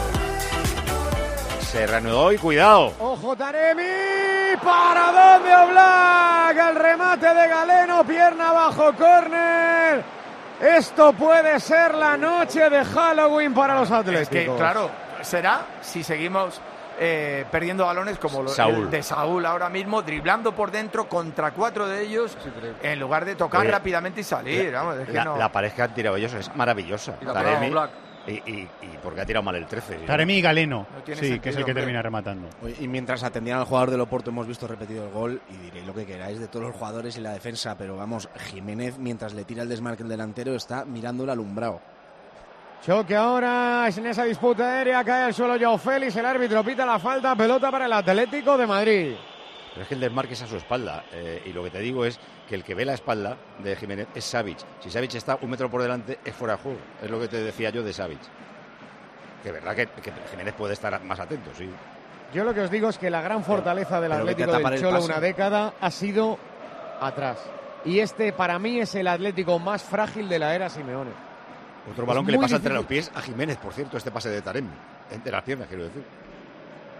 Se reanudó y cuidado.
¡Ojo Taremi! ¿Para dónde Oblak? El remate de Galeno, pierna abajo, córner. Esto puede ser la noche de Halloween para los Atléticos.
Es que, claro, será si seguimos eh, perdiendo balones como lo,
Saúl.
el de Saúl ahora mismo, driblando por dentro contra cuatro de ellos, en lugar de tocar
Oye,
rápidamente y salir. Vamos, es que
La,
no.
la pared que han tirado ellos es maravillosa.
Y la
Taremi,
parado Oblak.
y, y, y porque ha tirado mal el trece. ¿no?
Taremi y Galeno,
No tiene
sí,
sentido,
que es el que
hombre.
termina rematando.
Oye, y mientras atendían al jugador del Oporto hemos visto repetido el gol y diréis lo que queráis de todos los jugadores y la defensa, pero vamos, Jiménez mientras le tira el desmarque el delantero está mirando el alumbrado.
Choque ahora en esa disputa aérea, cae al suelo Joao Félix, el árbitro pita la falta, pelota para el Atlético de Madrid.
Pero es que el desmarque es a su espalda. eh, y lo que te digo es que el que ve la espalda de Jiménez es Savic. Si Savic está un metro por delante, es fuera de juego. Es lo que te decía yo de Savic. Que es verdad que, que Jiménez puede estar más atento, sí.
Yo lo que os digo es que la gran fortaleza del
pero vete a
Atlético
tapar
del
el
Cholo
pase.
una década ha sido atrás. Y este para mí es el Atlético más frágil de la era Simeone.
Otro
Es
balón que le
muy
pasa entre los
difícil.
pies a Jiménez, por cierto, este pase de Taremi. Entre las piernas, quiero decir.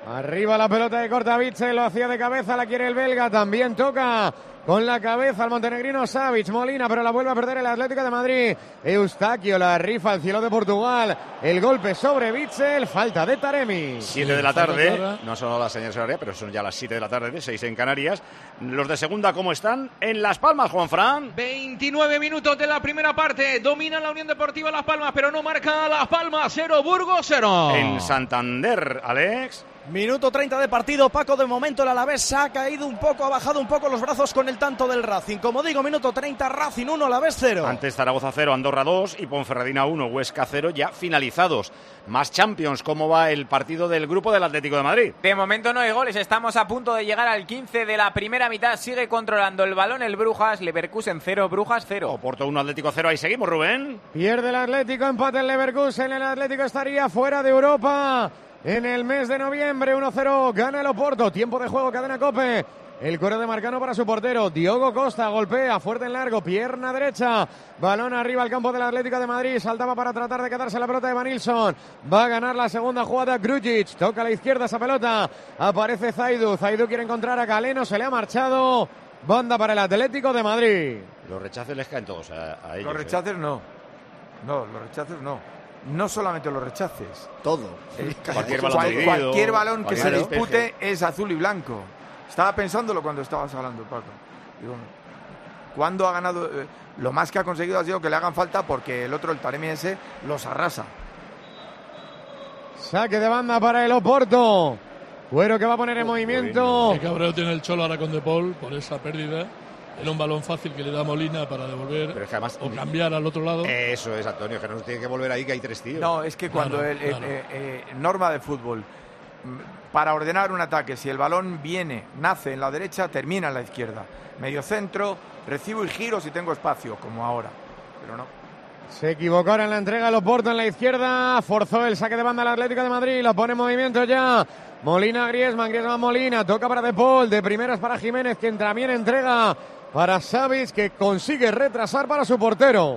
Arriba la pelota de corta Vitzel, lo hacía de cabeza, la quiere el belga, también toca con la cabeza el montenegrino Savic, Molina, pero la vuelve a perder el Atlético de Madrid. Eustaquio la rifa al cielo de Portugal, el golpe sobre Vitzel, falta de Taremi.
siete de la tarde, no son las señales horarias, pero son ya las siete de la tarde, seis en Canarias. Los de segunda, ¿cómo están? En Las Palmas, Juanfran.
veintinueve minutos de la primera parte, domina la Unión Deportiva Las Palmas, pero no marca Las Palmas, cero, Burgos cero.
En Santander, Alex.
Minuto treinta de partido, Paco, de momento el Alavés se ha caído un poco, ha bajado un poco los brazos con el tanto del Racing. Como digo, minuto treinta, Racing uno, Alavés cero.
Antes Zaragoza cero, Andorra dos y Ponferradina uno, Huesca cero, ya finalizados. Más Champions, ¿cómo va el partido del grupo del Atlético de Madrid?
De momento no hay goles, estamos a punto de llegar al quince de la primera mitad, sigue controlando el balón el Brujas, Leverkusen cero, Brujas cero.
Oporto uno, Atlético cero, ahí seguimos, Rubén.
Pierde el Atlético, empate el Leverkusen, el Atlético estaría fuera de Europa. En el mes de noviembre, uno cero, gana el Oporto. Tiempo de juego, cadena COPE. El cuero de Marcano para su portero. Diogo Costa golpea, fuerte en largo, pierna derecha. Balón arriba al campo del Atlético de Madrid. Saltaba para tratar de quedarse la pelota de Vanilson. Va a ganar la segunda jugada Grujic. Toca a la izquierda esa pelota. Aparece Zaidu. Zaidu quiere encontrar a Galeno. Se le ha marchado. Banda para el Atlético de Madrid.
Los rechaces les caen todos a, a ellos.
Los rechaces eh. no. No, los rechaces no. No solamente los rechaces.
Todo.
Eh,
cualquier,
cual,
balón dividido,
cualquier balón que
cualquier
se dispute
despeje.
es azul y blanco. Estaba pensándolo cuando estabas hablando, Paco. Digo, ¿cuándo ha ganado? Eh, lo más que ha conseguido ha sido que le hagan falta porque el otro, el Taremi ese, los arrasa.
Saque de banda para el Oporto. Cuero que va a poner en movimiento.
Qué cabreo tiene el Cholo ahora con De Paul por esa pérdida. Era un balón fácil que le da Molina para devolver.
Pero es que además,
o cambiar al otro lado.
Eso es, Antonio, que no tiene que volver ahí, que hay tres tíos.
No, es que cuando
Claro,
el, el,
claro.
eh, eh, norma de fútbol, para ordenar un ataque, si el balón viene, nace en la derecha, termina en la izquierda. Medio centro, recibo y giro si tengo espacio, como ahora. Pero no.
Se equivocó ahora en la entrega el Oporto en la izquierda. Forzó el saque de banda al Atlético de Madrid. Lo pone en movimiento ya. Molina, Griezmann, Griezmann, Molina. Toca para De Paul. De primeras para Jiménez, que también entrega para Savic, que consigue retrasar para su portero.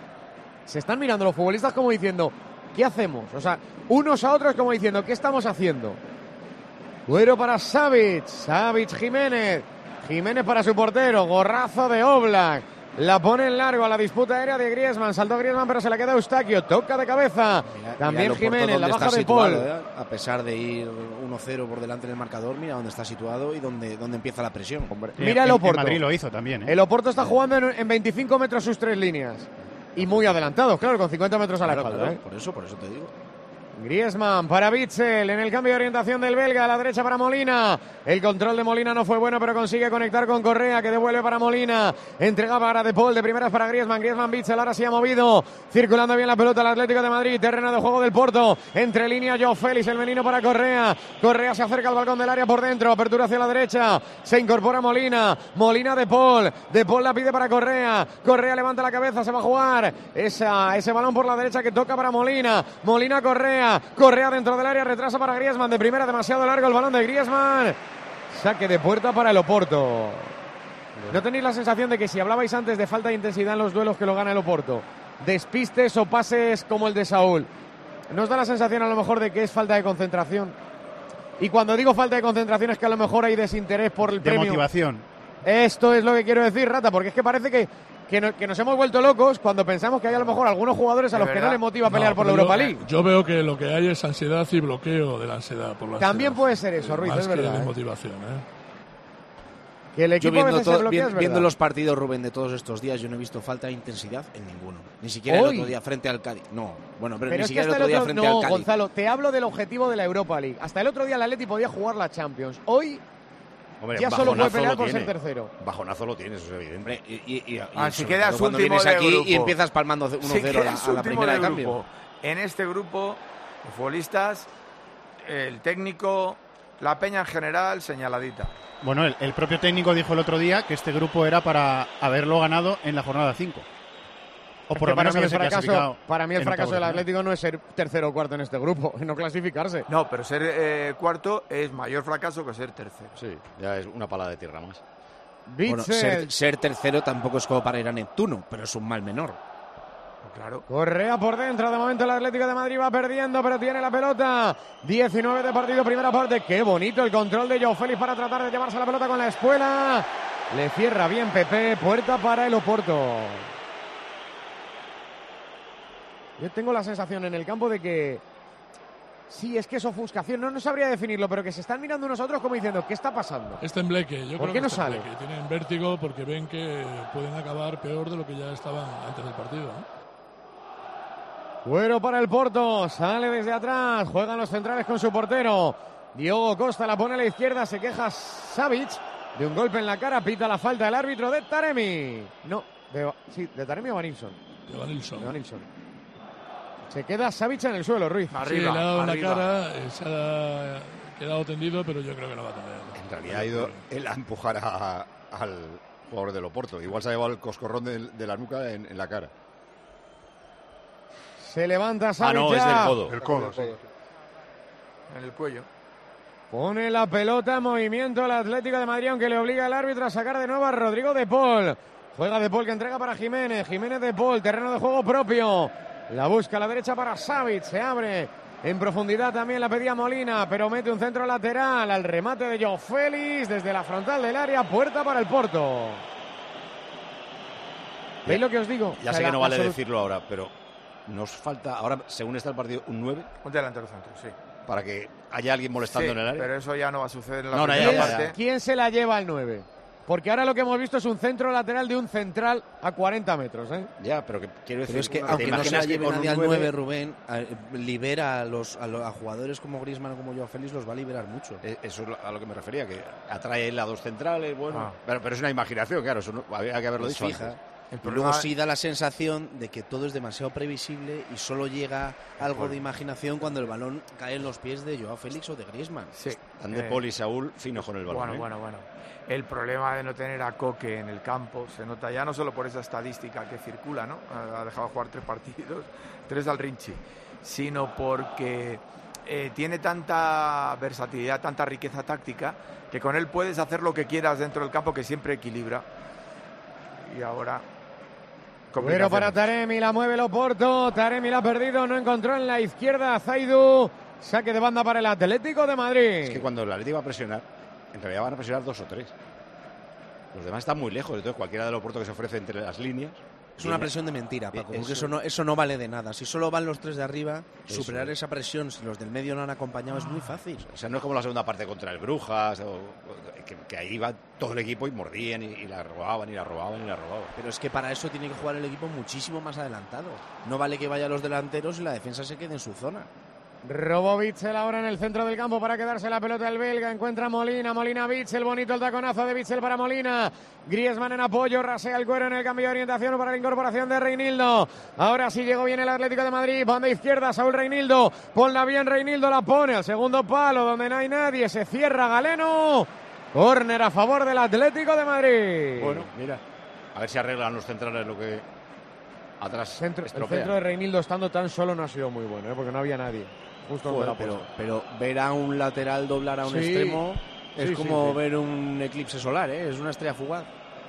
Se están mirando los futbolistas como diciendo, ¿qué hacemos? O sea, unos a otros como diciendo, ¿qué estamos haciendo? Cuero para Savic. Savic, Jiménez. Jiménez para su portero. Gorrazo de Oblak. La pone en largo a la disputa aérea de Griezmann. Saltó Griezmann, pero se la queda Eustaquio. Toca de cabeza.
Mira,
También
mira
Jiménez, la
dónde
baja
está
de
situado,
Paul.
¿eh? A pesar de ir uno cero por delante en el marcador, mira dónde está situado y dónde, dónde empieza la presión. Hombre.
Mira el
en,
Oporto.
en Madrid lo hizo también, ¿eh?
El Oporto está jugando en, en veinticinco metros sus tres líneas. Y muy adelantados, claro, con cincuenta metros a la
Claro,
espalda.
claro,
¿eh?
por eso, por eso te digo.
Griezmann para Witsel en el cambio de orientación del belga, a la derecha para Molina. El control de Molina no fue bueno, pero consigue conectar con Correa, que devuelve para Molina. Entrega para De Paul, de primeras para Griezmann. Griezmann, Witsel, ahora sí ha movido. Circulando bien la pelota al Atlético de Madrid. Terreno de juego del Porto. Entre línea, Joao Félix, el menino para Correa. Correa se acerca al balcón del área por dentro. Apertura hacia la derecha. Se incorpora Molina. Molina, De Paul. De Paul la pide para Correa. Correa levanta la cabeza, se va a jugar. Esa, ese balón por la derecha que toca para Molina. Molina, Correa. Correa dentro del área, retrasa para Griezmann. De primera, demasiado largo el balón de Griezmann. Saque de puerta para el Oporto. ¿No tenéis la sensación de que si hablabais antes de falta de intensidad en los duelos que lo gana el Oporto, despistes o pases como el de Saúl, ¿no os da la sensación a lo mejor de que es falta de concentración? Y cuando digo falta de concentración es que a lo mejor hay desinterés por el
de
premio.
motivación.
Esto es lo que quiero decir, Rata, porque es que parece que, que, no, que nos hemos vuelto locos cuando pensamos que hay a lo mejor algunos jugadores a los que no les motiva pelear
No,
por la
pero
Europa
yo,
League.
Yo veo que lo que hay es ansiedad y bloqueo de la ansiedad por la
También
ansiedad.
puede ser eso, Ruiz,
Más
es
que
verdad.
de
¿eh?
motivación, ¿eh?
Que el
Yo
equipo a
viendo,
veces
todo-
se bloquea,
vi-
es
viendo
verdad.
los partidos, Rubén, de todos estos días, yo no he visto falta de intensidad en ninguno. Ni siquiera
Hoy.
el otro día frente al Cádiz. No, bueno, pero,
Pero
ni
es que
siquiera el
hasta
otro día
el
frente
otro,
al
no,
Cádiz.
Gonzalo, te hablo del objetivo de la Europa League. Hasta el otro día el Atleti podía jugar la Champions. Hoy
Hombre,
ya solo puede
bajonazo
pelear
lo
por
tiene.
ser tercero.
Bajonazo lo tienes, eso es evidente.
Y, y, y, y
Ah, si
sobre
quedas
todo cuando
último
vienes
de
aquí
grupo.
y empiezas palmando uno
Si
cero a la,
quedas
a la
último
primera de
de
cambio.
grupo, en este grupo, los futbolistas, el técnico, la peña en general, señaladita.
Bueno, el, el propio técnico dijo el otro día que este grupo era para haberlo ganado en la jornada cinco. O
Es
por
que
lo
para
menos
mí el
haberse
fracaso,
clasificado
para mí el
en
fracaso
octavos
del
de final.
Atlético no es ser tercero o cuarto en este grupo, no clasificarse.
No, pero ser eh, cuarto es mayor fracaso que ser tercero.
Sí, ya es una pala de tierra más.
Bueno, ser, ser tercero tampoco es como para ir a Neptuno, pero es un mal menor.
Claro.
Correa por dentro, de momento el Atlético de Madrid va perdiendo, pero tiene la pelota. diecinueve de partido, primera parte. Qué bonito el control de Joao Félix para tratar de llevarse la pelota con la espuela. Le cierra bien Pepe, puerta para el Oporto. Yo tengo la sensación en el campo de que sí, es que es ofuscación, no, no sabría definirlo, pero que se están mirando unos a otros como diciendo, ¿qué está pasando?
Está en bleque. Yo
¿Por
creo
qué
que
no
está en
sale?
bleque. Tienen vértigo porque ven que pueden acabar peor de lo que ya estaban antes del partido, ¿no?
Cuero para el Porto, sale desde atrás, juegan los centrales con su portero. Diogo Costa la pone a la izquierda, se queja Savic de un golpe en la cara, pita la falta el árbitro de Taremi. No, de, sí, de Taremi o Vanilson.
De Vanilson.
De Vanilson. Se queda Savic en el suelo, Ruiz.
Sí, le ha dado en la cara, eh, se ha quedado tendido, pero yo creo que no va a tener.
En realidad ha ido él a empujar a- al jugador del Oporto. Igual se ha llevado el coscorrón de, de la nuca en, en la cara.
Se levanta Savic.
Ah, no, es
ya.
del codo.
El codo, sí.
En el cuello.
Pone la pelota en movimiento el Atlético de Madrid, aunque le obliga el árbitro a sacar de nuevo a Rodrigo de Paul. Juega de Paul que entrega para Jiménez. Jiménez de Paul, terreno de juego propio. La busca a la derecha para Savic. Se abre en profundidad también, la pedía Molina, pero mete un centro lateral al remate de Joao Félix desde la frontal del área. Puerta para el Porto. ¿Veis lo que os digo?
Ya
O
sé
sea,
que no
la-
vale
la solu-
decirlo ahora, pero nos falta, ahora según está el partido, un nueve.
Un delantero centro, sí.
Para que haya alguien molestando
Sí,
en el área.
pero eso ya no va a suceder en la
No, no,
primera
ya, ya,
parte.
ya.
¿Quién se la lleva al nueve? Porque ahora lo que hemos visto es un centro lateral de un central a cuarenta metros, ¿eh?
Ya, pero que quiero decir...
Pero es que,
¿te
aunque no se
imaginas
la
que
lleve
con
nadie
un
al
nueve
nueve, Rubén, a- libera a los, a los a jugadores como Griezmann o como Joao Félix, los va a liberar mucho.
Eh, Eso es a lo que me refería, que atrae él a dos centrales, bueno...
Ah.
Pero, pero es una imaginación, claro, eso no- había que haberlo
Es
dicho
fija.
antes.
Y luego sí da la sensación de que todo es demasiado previsible y solo llega algo
Bueno.
de imaginación cuando el balón cae en los pies de Joao Félix o de Griezmann.
Sí.
Están de
Eh,
Paul y Saúl finos con el balón.
Bueno,
¿eh?
bueno, bueno. El problema de no tener a Coque en el campo se nota ya no solo por esa estadística que circula, ¿no? Ha dejado jugar tres partidos, tres al Rinchi, sino porque eh, tiene tanta versatilidad, tanta riqueza táctica, que con él puedes hacer lo que quieras dentro del campo, que siempre equilibra. Y ahora...
Cuero para Taremi, la mueve el Oporto. Taremi la ha perdido, no encontró en la izquierda Zaidu. Saque de banda para el Atlético de Madrid.
Es que cuando el Atlético va a presionar, en realidad van a presionar dos o tres. Los demás están muy lejos, entonces cualquiera del Oporto que se ofrece entre las líneas...
Es una presión de mentira, Paco, porque
Eso-
eso no, eso no vale de nada. Si solo van los tres de arriba,
Eso
superar
es.
esa presión, si los del medio no han acompañado, es muy fácil.
O sea, no es como la segunda parte contra el Brujas, o- o- que, que ahí iba todo el equipo y mordían y, y la robaban y la robaban y la robaban.
Pero es que para eso tiene que jugar el equipo muchísimo más adelantado. No vale que vayan los delanteros y la defensa se quede en su zona.
Robó Bitzel ahora en el centro del campo para quedarse la pelota el belga. Encuentra a Molina, Molina Bitzel, bonito el taconazo de Bitzel para Molina. Griezmann en apoyo, rasea el cuero en el cambio de orientación para la incorporación de Reinildo. Ahora sí llegó bien el Atlético de Madrid, banda izquierda, Saúl Reinildo. Ponla bien Reinildo, la pone al segundo palo donde no hay nadie, se cierra Galeno. Córner a favor del Atlético de Madrid.
Bueno, mira, a ver si arreglan los centrales lo que atrás
Centro- el
estropean.
centro de Reinildo estando tan solo no ha sido muy bueno, ¿eh? Porque no había nadie. Justo donde
Joder,
la ha
pero,
puesto.
pero ver a un lateral doblar a un
Sí.
extremo es
Sí, sí,
como
sí.
ver un eclipse solar, ¿eh? Es una estrella fugaz.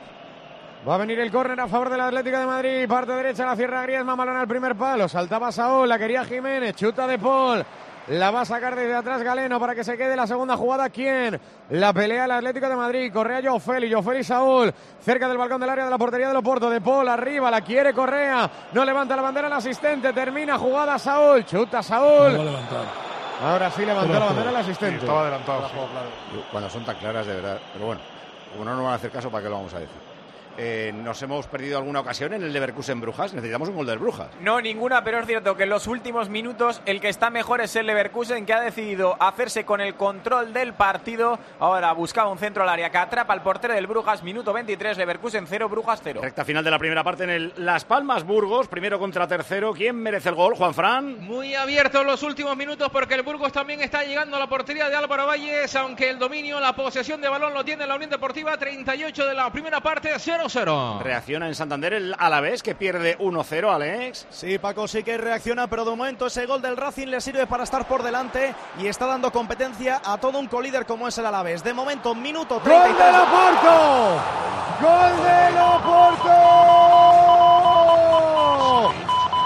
Va a venir el córner a favor del Atlético de Madrid. Parte derecha, la cierra Griezmann, balón al primer palo. Saltaba Saúl, la quería Jiménez, chuta de Paul. La va a sacar desde atrás Galeno para que se quede la segunda jugada. ¿Quién? La pelea el Atlético de Madrid. Correa Joao Félix, Joao Félix Saúl. Cerca del balcón del área de la portería del Oporto. De Paul arriba, la quiere Correa. No levanta la bandera el asistente. Termina jugada Saúl. Chuta Saúl.
No va a levantar.
Ahora sí levantó la bandera el asistente.
Sí, estaba adelantado. sí.
Yo, cuando son tan claras, de verdad. Pero bueno, como no nos van a hacer caso, ¿para qué lo vamos a decir? Eh, ¿Nos hemos perdido alguna ocasión en el Leverkusen Brujas? Necesitamos un gol del Brujas.
No, ninguna, pero es cierto que en los últimos minutos el que está mejor es el Leverkusen, que ha decidido hacerse con el control del partido. Ahora buscaba un centro al área que atrapa al portero del Brujas. Minuto veintitrés, Leverkusen cero, Brujas cero.
Recta final de la primera parte en el Las Palmas Burgos, primero contra tercero. ¿Quién merece el gol? Juanfran.
Muy abiertos los últimos minutos porque el Burgos también está llegando a la portería de Álvaro Valles, aunque el dominio, la posesión de balón lo tiene la Unión Deportiva. Treinta y ocho de la primera parte, cero cero.
Reacciona en Santander el Alavés, que pierde uno cero, Alex.
Sí, Paco sí que reacciona, pero de momento ese gol del Racing le sirve para estar por delante y está dando competencia a todo un colíder como es el Alavés. De momento, minuto treinta y
¡Gol
tres.
del Oporto! ¡Gol del Oporto!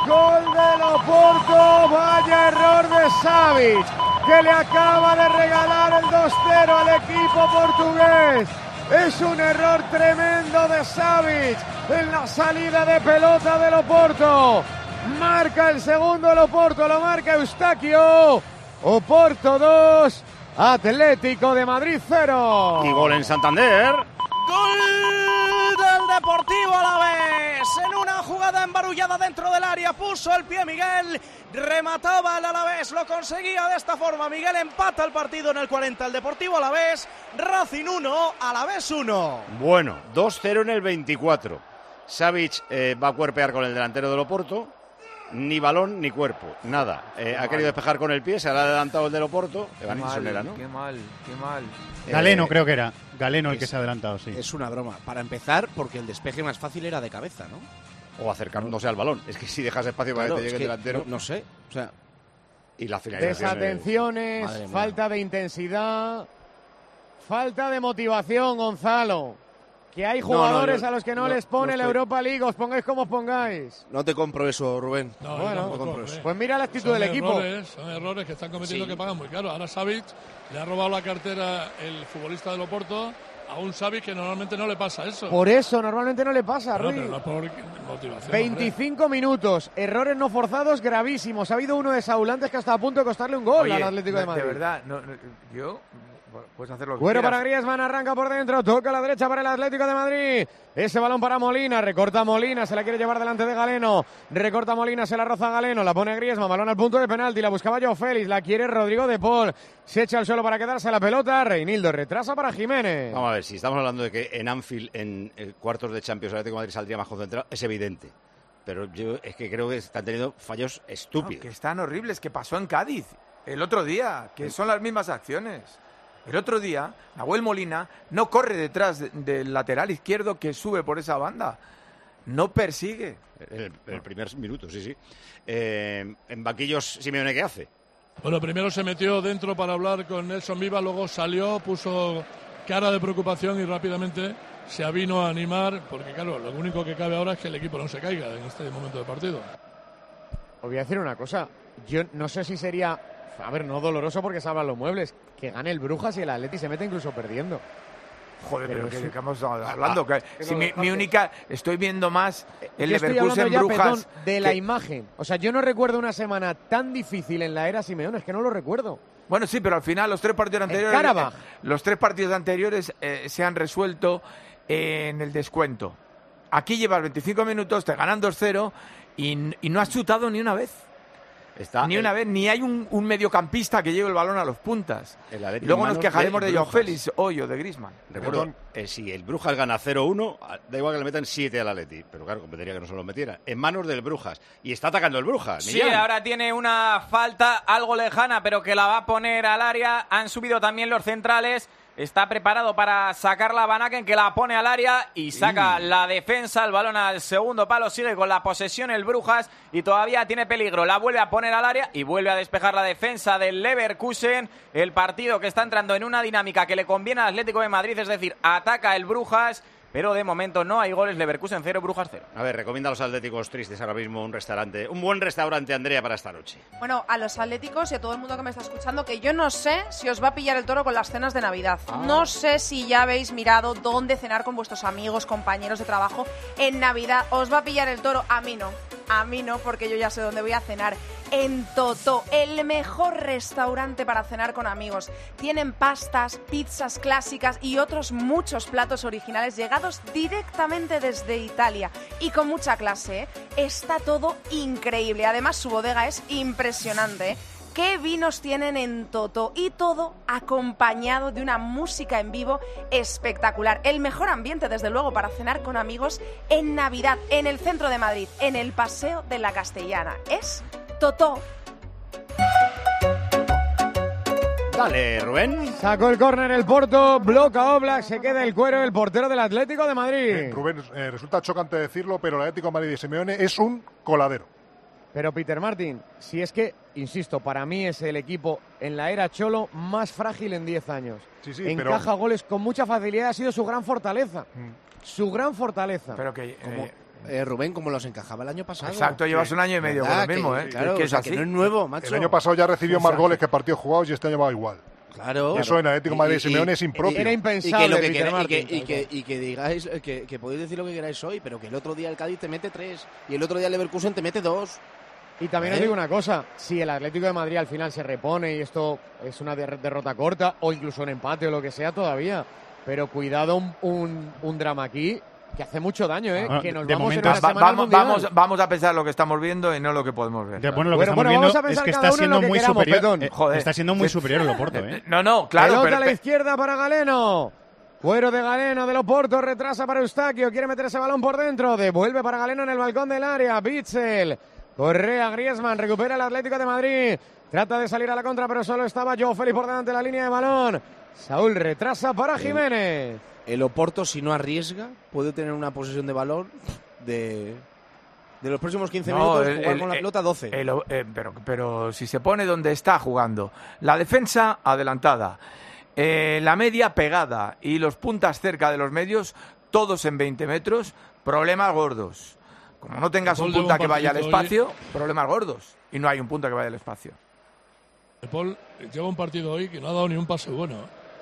Oporto. Vaya error de Savic, que le acaba de regalar el dos cero al equipo portugués. Es un error tremendo de Savic en la salida de pelota del Oporto. Marca el segundo el Oporto, lo marca Eustaquio. Oporto dos, Atlético de Madrid cero.
Y gol en Santander.
Gol del Deportivo Alavés. En una jugada embarullada dentro del área puso el pie Miguel. Remataba el Alavés, lo conseguía de esta forma. Miguel empata el partido en el cuarenta. El Deportivo Alavés, Racing uno, Alavés uno.
Bueno, dos cero en el veinticuatro. Savic eh, va a cuerpear con el delantero del Oporto. Ni balón ni cuerpo, nada. Eh, ha querido despejar con el pie, se le ha adelantado el del Oporto. Evanilson era, ¿no?
Qué mal, qué mal.
Galeno
Eh,
creo que era. Galeno el
es,
que se ha adelantado, sí.
Es una broma. Para empezar, porque el despeje más fácil era de cabeza, ¿no?
O acercándose al balón. Es que si dejas espacio para
Claro,
que te llegue
es que
el delantero.
No, no sé. O sea,
y la finalización.
Desatenciones,
Madre mía.
falta de intensidad, falta de motivación, Gonzalo. Que hay
No,
jugadores
no, yo-
a los que no,
no,
les pone
no
la
estoy-
Europa League, os pongáis como os pongáis.
no te compro eso, Rubén.
No,
Bueno,
yo
no
tampoco,
compro eso.
Pues mira la actitud
son
del equipo.
Errores, son errores que están cometiendo
Sí.
que pagan muy caro. Ahora Savic le ha robado la cartera el futbolista del Oporto a un Savic que normalmente no le pasa eso.
Por eso, normalmente no le pasa,
Bueno,
Ruiz.
pero no por motivación.
veinticinco minutos, errores no forzados gravísimos. Ha habido uno de Saúl antes que hasta a punto de costarle un gol
Oye,
al Atlético de
no,
Madrid.
De verdad, no, no, yo... bueno, puedes hacer lo que
Cuero
quieras.
para Griezmann, arranca por dentro, toca a la derecha para el Atlético de Madrid. Ese balón para Molina, recorta Molina, se la quiere llevar delante de Galeno. Recorta Molina, se la roza Galeno, la pone Griezmann, balón al punto de penalti, la buscaba Joao Félix, la quiere Rodrigo de Paul. Se echa al suelo para quedarse la pelota, Reinildo retrasa para Jiménez.
Vamos a ver, si estamos hablando de que en Anfield, en eh, cuartos de Champions, el Atlético de Madrid saldría más concentrado, es evidente. Pero yo es que creo que están teniendo fallos
No,
estúpidos.
que están horribles, que pasó en Cádiz el otro día, que son las mismas acciones. El otro día, Nahuel Molina no corre detrás de- del lateral izquierdo que sube por esa banda. No persigue.
El, el primer minuto, sí, sí. Eh, en banquillos, Simeone, ¿qué hace?
Bueno, primero se metió dentro para hablar con Nelson Viva, luego salió, puso cara de preocupación y rápidamente se avino a animar, porque claro, lo único que cabe ahora es que el equipo no se caiga en este momento del partido.
Os voy a decir una cosa, yo no sé si sería, a ver, no doloroso porque salvan los muebles, que gane el Brujas y el Atleti se mete incluso perdiendo.
Joder, pero,
Pero
que
sí.
¿de qué estamos hablando? Que
que
si
no
mi,
dejaste.
mi única... Estoy viendo más el
Yo estoy hablando
Leverkusen
ya,
Brujas...
perdón, de la
que-
imagen. O sea, yo no recuerdo una semana tan difícil en la era Simeone, es que no lo recuerdo.
Bueno, sí, pero al final los tres partidos anteriores...
Karabaj.
eh, Los tres partidos anteriores eh, se han resuelto en el descuento. Aquí llevas veinticinco minutos, te ganan dos cero y, y no has chutado ni una vez.
Está
ni
el-
una vez, ni hay un, un mediocampista que lleve el balón a los puntas.
El Atleti
Y luego
en
nos
manos
quejaremos
de
de Joao
Brujas.
Félix hoy o de Griezmann.
Recuerdo, eh, si el Brujas gana cero uno, da igual que le metan siete al Atleti, pero claro, convendría que no se lo metiera. En manos del Brujas. Y está atacando el Brujas.
Sí,
Millán.
ahora tiene una falta algo lejana, pero que la va a poner al área. Han subido también los centrales. Está preparado para sacar la Banaken, que la pone al área y saca la defensa. El balón al segundo palo, sigue con la posesión el Brujas y todavía tiene peligro. La vuelve a poner al área y vuelve a despejar la defensa del Leverkusen. El partido que está entrando en una dinámica que le conviene al Atlético de Madrid, es decir, ataca el Brujas. Pero de momento no hay goles, Leverkusen cero, Brujas cero.
A ver, recomienda a los atléticos tristes ahora mismo un restaurante, un buen restaurante, Andrea, para esta noche.
Bueno, a los atléticos y a todo el mundo que me está escuchando, que yo no sé si os va a pillar el toro con las cenas de Navidad.
Ah.
No sé si ya habéis mirado dónde cenar con vuestros amigos, compañeros de trabajo en Navidad. ¿Os va a pillar el toro? A mí no. A mí no, porque yo ya sé dónde voy a cenar. En Totó, el mejor restaurante para cenar con amigos. Tienen pastas, pizzas clásicas y otros muchos platos originales llegados directamente desde Italia. Y con mucha clase, ¿eh? Está todo increíble. Además, su bodega es impresionante, ¿eh? ¿Qué vinos tienen en Totó? Y todo acompañado de una música en vivo espectacular. El mejor ambiente, desde luego, para cenar con amigos en Navidad, en el centro de Madrid, en el Paseo de la Castellana. Es Totó.
Dale, Rubén.
Sacó el córner el Porto, bloca Oblak, se queda el Cuero, el portero del Atlético de Madrid.
Eh, Rubén, eh, resulta chocante decirlo, pero el Atlético de Madrid de Simeone es un coladero.
Pero Peter Martin, si es que, insisto, para mí es el equipo en la era Cholo más frágil en diez años.
Sí, sí,
Encaja
pero-
goles con mucha facilidad, ha sido su gran fortaleza. Su gran fortaleza.
Pero que...
Como-
eh,
eh, Rubén, como los encajaba el año pasado.
Exacto, llevas un año y medio con lo mismo, ¿eh?
Claro,
que
o
es
sea,
así.
que no es nuevo, macho.
El año pasado ya recibió más goles que partidos jugados y este año va igual.
Claro.
Y eso en Atlético de Madrid y Simeone es impropio.
Era
Y
impensable.
que, lo que
Peter
queráis- y, que,
Martin,
y, que, y que digáis, eh, que, que podéis decir lo que queráis hoy, pero que el otro día el Cádiz te mete tres y el otro día el Leverkusen te mete dos.
Y también
¿Eh?
os digo una cosa, si el Atlético de Madrid al final se repone y esto es una der- derrota corta o incluso un empate o lo que sea todavía, pero cuidado un, un, un drama aquí que hace mucho daño, ¿eh?
Ah,
que nos
de
vamos
momento
en una
es- va-
semana al
vamos,
Mundial.
vamos, vamos a pensar lo que estamos viendo y no lo que podemos ver.
De- bueno,
Claro.
lo que estamos viendo
vamos a
es
pensar
que
cada
está
uno
siendo
lo que
muy
queramos,
superior.
Petón.
eh,
Joder.
está siendo muy superior el Oporto, ¿eh?
No, no, claro,
Pelota
pero,
a la izquierda para Galeno. Cuero de Galeno del Oporto, retrasa para Eustaquio, quiere meter ese balón por dentro, devuelve para Galeno en el balcón del área, Bitzel, Correa, Griezmann, recupera el Atlético de Madrid, trata de salir a la contra, pero solo estaba Joao Félix por delante de la línea de balón. Saúl retrasa para Jiménez.
El Oporto, si no arriesga, puede tener una posesión de balón de, de los próximos quince
No,
minutos,
el-
jugar
el-
con la
el-
pelota doce.
el- eh, pero, pero si se pone donde está jugando, la defensa adelantada, eh, la media pegada y los puntas cerca de los medios, todos en veinte metros, problemas gordos. Como no tengas
Paul
un
lleva
punta
un
que vaya al
partidito hoy.
espacio, problemas gordos. Y no hay un punta que vaya al espacio.
Paul lleva un partido hoy que no ha dado ni un pase bueno.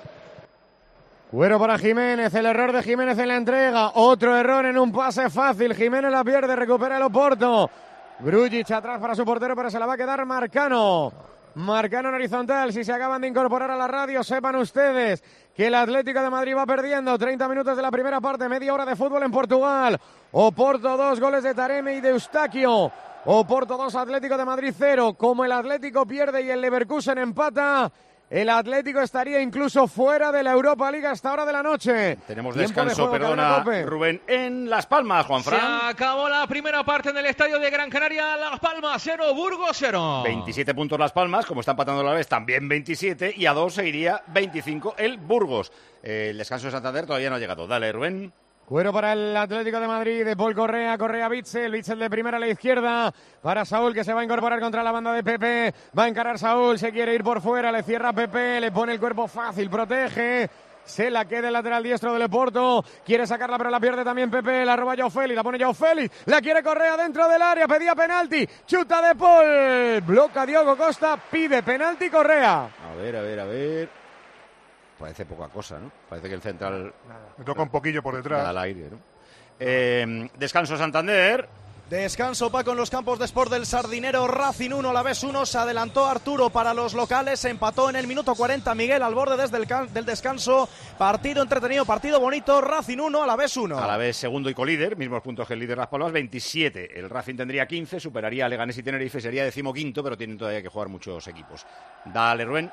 Cuero para Jiménez, el error de Jiménez en la entrega, otro error en un pase fácil, Jiménez la pierde, recupera el Oporto. Grujic atrás para su portero, pero se la va a quedar Marcano. Marcano en horizontal, si se acaban de incorporar a la radio, sepan ustedes que el Atlético de Madrid va perdiendo treinta minutos de la primera parte, media hora de fútbol en Portugal. Oporto dos, goles de Taremi y de Eustaquio. Oporto dos, Atlético de Madrid cero. Como el Atlético pierde y el Leverkusen empata, el Atlético estaría incluso fuera de la Europa League hasta hora de la noche.
Tenemos
Tiempo de
descanso,
juego,
perdona,
Cadena COPE.
Rubén, en Las Palmas,
Se
Juanfran.
acabó la primera parte en el estadio de Gran Canaria. Las Palmas cero, Burgos cero.
veintisiete puntos Las Palmas, como está empatando la vez, también veintisiete, y a dos se iría veinticinco el Burgos. Eh, el descanso de Santander todavía no ha llegado. Dale, Rubén.
Cuero para el Atlético de Madrid, de Paul Correa, Correa Bitzel, Bitzel de primera a la izquierda, para Saúl que se va a incorporar contra la banda de Pepe, va a encarar Saúl, se quiere ir por fuera, le cierra Pepe, le pone el cuerpo fácil, protege, se la queda el lateral diestro del Oporto, quiere sacarla pero la pierde también Pepe, la roba Joao Félix, la pone Joao Félix, la quiere Correa dentro del área, pedía penalti, chuta de Paul, bloca Diogo Costa, pide penalti Correa.
A ver, a ver, a ver. Parece poca cosa, ¿no? Parece que el central...
Me toca un poquillo por detrás.
Da al aire, ¿no?
Eh, descanso Santander.
Descanso, Paco, en los campos de Sport del Sardinero. Racing uno, Alavés uno. Se adelantó Arturo para los locales. Se empató en el minuto cuarenta Miguel al borde desde el can- del descanso. Partido entretenido, partido bonito. Racing uno, Alavés uno.
A la vez segundo y colíder, mismos puntos que el líder Las Palmas, veintisiete. El Racing tendría quince, superaría a Leganés y Tenerife, sería decimoquinto, pero tienen todavía que jugar muchos equipos. Dale, Rubén.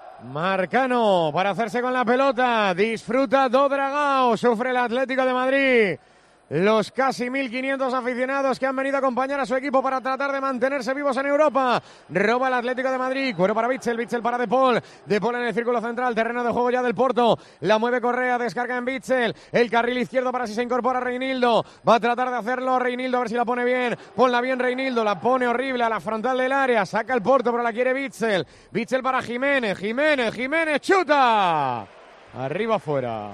Marcano para hacerse con la pelota, disfruta do Dragao, sufre el Atlético de Madrid. Los casi mil quinientos aficionados que han venido a acompañar a su equipo para tratar de mantenerse vivos en Europa. Roba el Atlético de Madrid, cuero para Bitzel, Bitzel para De Paul, De Paul en el círculo central, terreno de juego ya del Porto, la mueve Correa, descarga en Bitzel, el carril izquierdo para si se incorpora Reinildo, va a tratar de hacerlo Reinildo, a ver si la pone bien, ponla bien Reinildo, la pone horrible a la frontal del área, saca el Porto pero la quiere Bitzel, Bitzel para Jiménez, Jiménez, Jiménez, chuta, arriba afuera.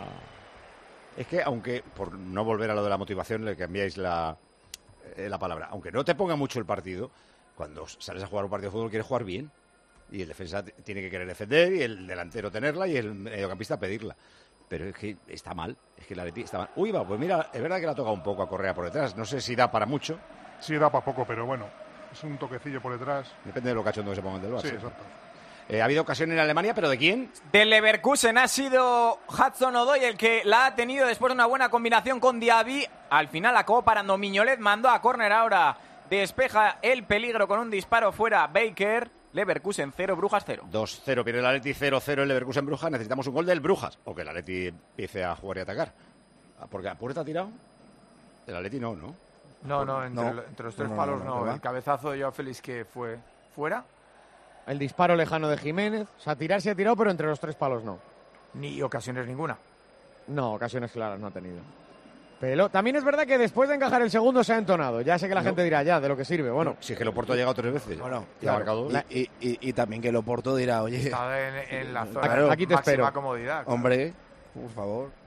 Es que, aunque, por no volver a lo de la motivación, le cambiáis la, eh, la palabra, aunque no te ponga mucho el partido, cuando sales a jugar un partido de fútbol quieres jugar bien. Y el defensa t- tiene que querer defender, y el delantero tenerla, y el mediocampista pedirla. Pero es que está mal, es que la Atleti está mal. Uy, va, pues mira, es verdad que la toca un poco a Correa por detrás. No sé si da para mucho.
Sí, da para poco, pero bueno, es un toquecillo por detrás.
Depende de lo cachondo que se pongan del Barça.
Sí, exacto.
Eh, ha habido ocasión en Alemania, pero ¿de quién?
Del Leverkusen ha sido Hudson Odoi el que la ha tenido después de una buena combinación con Diaby. Al final acabó parando Miñolet, mandó a córner ahora. Despeja el peligro con un disparo fuera Baker. Leverkusen cero, Brujas cero.
dos cero, pierde el Atleti, cero cero el Leverkusen Brujas. Necesitamos un gol del Brujas, o que el Atleti empiece a jugar y atacar. Porque a puerta ha tirado. El Atleti no, ¿no?
No, no, entre,
No.
lo- entre los tres
No, no,
palos
no,
no.
no, no,
El cabezazo de Joao Félix que fue fuera.
El disparo lejano de Jiménez. O sea, tirar se ha tirado, pero entre los tres palos no.
Ni ocasiones ninguna.
No, ocasiones claras no ha tenido. Pero también es verdad que después de encajar el segundo se ha entonado. Ya sé que la
No.
gente dirá, ya, de lo que sirve. Bueno,
Si es que el Oporto ha llegado tres veces.
Bueno,
y ha
claro.
marcado dos.
Y, y- y- y también que el Oporto dirá, oye,
Está en, en la zona
Claro.
de
Aquí te
máxima
espero.
comodidad. claro.
hombre, por favor.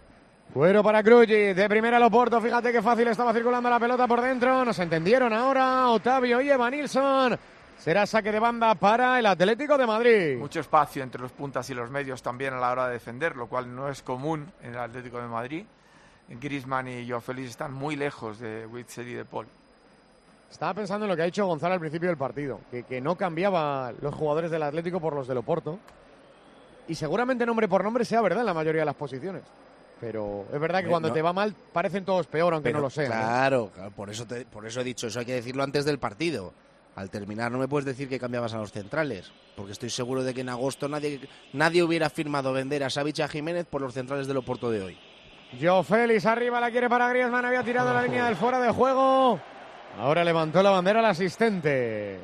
Cuero para Grujic, de primera al Oporto, fíjate qué fácil estaba circulando la pelota por dentro, nos entendieron ahora Otavio y Evanilson. Será saque de banda para el Atlético de Madrid.
Mucho espacio entre los puntas y los medios también a la hora de defender, lo cual no es común en el Atlético de Madrid. Griezmann y Joao Félix están muy lejos de Witsel y de Paul.
Estaba pensando en lo que ha dicho Gonzalo al principio del partido, que, que no cambiaba los jugadores del Atlético por los del Oporto. Y seguramente nombre por nombre sea verdad en la mayoría de las posiciones. Pero es verdad que cuando
no.
te va mal parecen todos peor, aunque
Pero,
no lo sean.
Claro, claro, por eso, te, por eso he dicho, eso hay que decirlo antes del partido. Al terminar no me puedes decir que cambiabas a los centrales, porque estoy seguro de que en agosto nadie, nadie hubiera firmado vender a Savic y a Jiménez por los centrales del Oporto de hoy.
Joao Félix arriba, la quiere para Griezmann, había tirado oh, la línea del fuera de juego. Ahora levantó la bandera el asistente.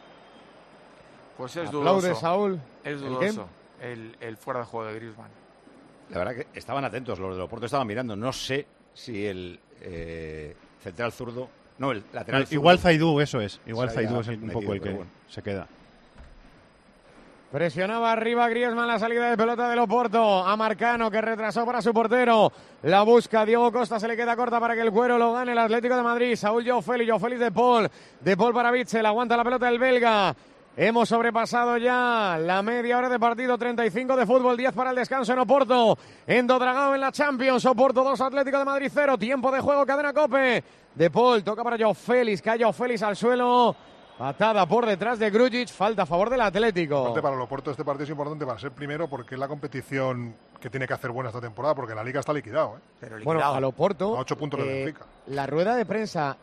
Pues es
Aplaude,
dudoso.
Saúl.
Es dudoso el, el fuera de juego de Griezmann.
La verdad que estaban atentos, los del Oporto estaban mirando. No sé si el eh, central zurdo... No, el lateral zurdo.
Igual Zaidú, eso es. Igual Zaidú es el, un poco el que bueno. se queda.
Presionaba arriba Griezmann la salida de pelota del Oporto. A Marcano, que retrasó para su portero. La busca Diego Costa, se le queda corta para que el Cuero lo gane el Atlético de Madrid. Saúl Joao Félix, Joao Félix de Paul. De Paul para Witsel, aguanta la pelota el belga. Hemos sobrepasado ya la media hora de partido, treinta y cinco de fútbol, diez para el descanso en Oporto. Endo Dragao en la Champions, Oporto dos, Atlético de Madrid cero. Tiempo de juego, cadena COPE. De Paul, toca para Joao Félix, cae Joao Félix al suelo. Patada por detrás de Grujic, falta a favor del Atlético.
Aparte, para el Oporto este partido es importante para ser primero porque es la competición que tiene que hacer buena esta temporada, porque la Liga está liquidado. ¿eh?
Pero liquidado.
Bueno, al Oporto,
a ocho puntos
eh,
de Benfica.
La rueda de prensa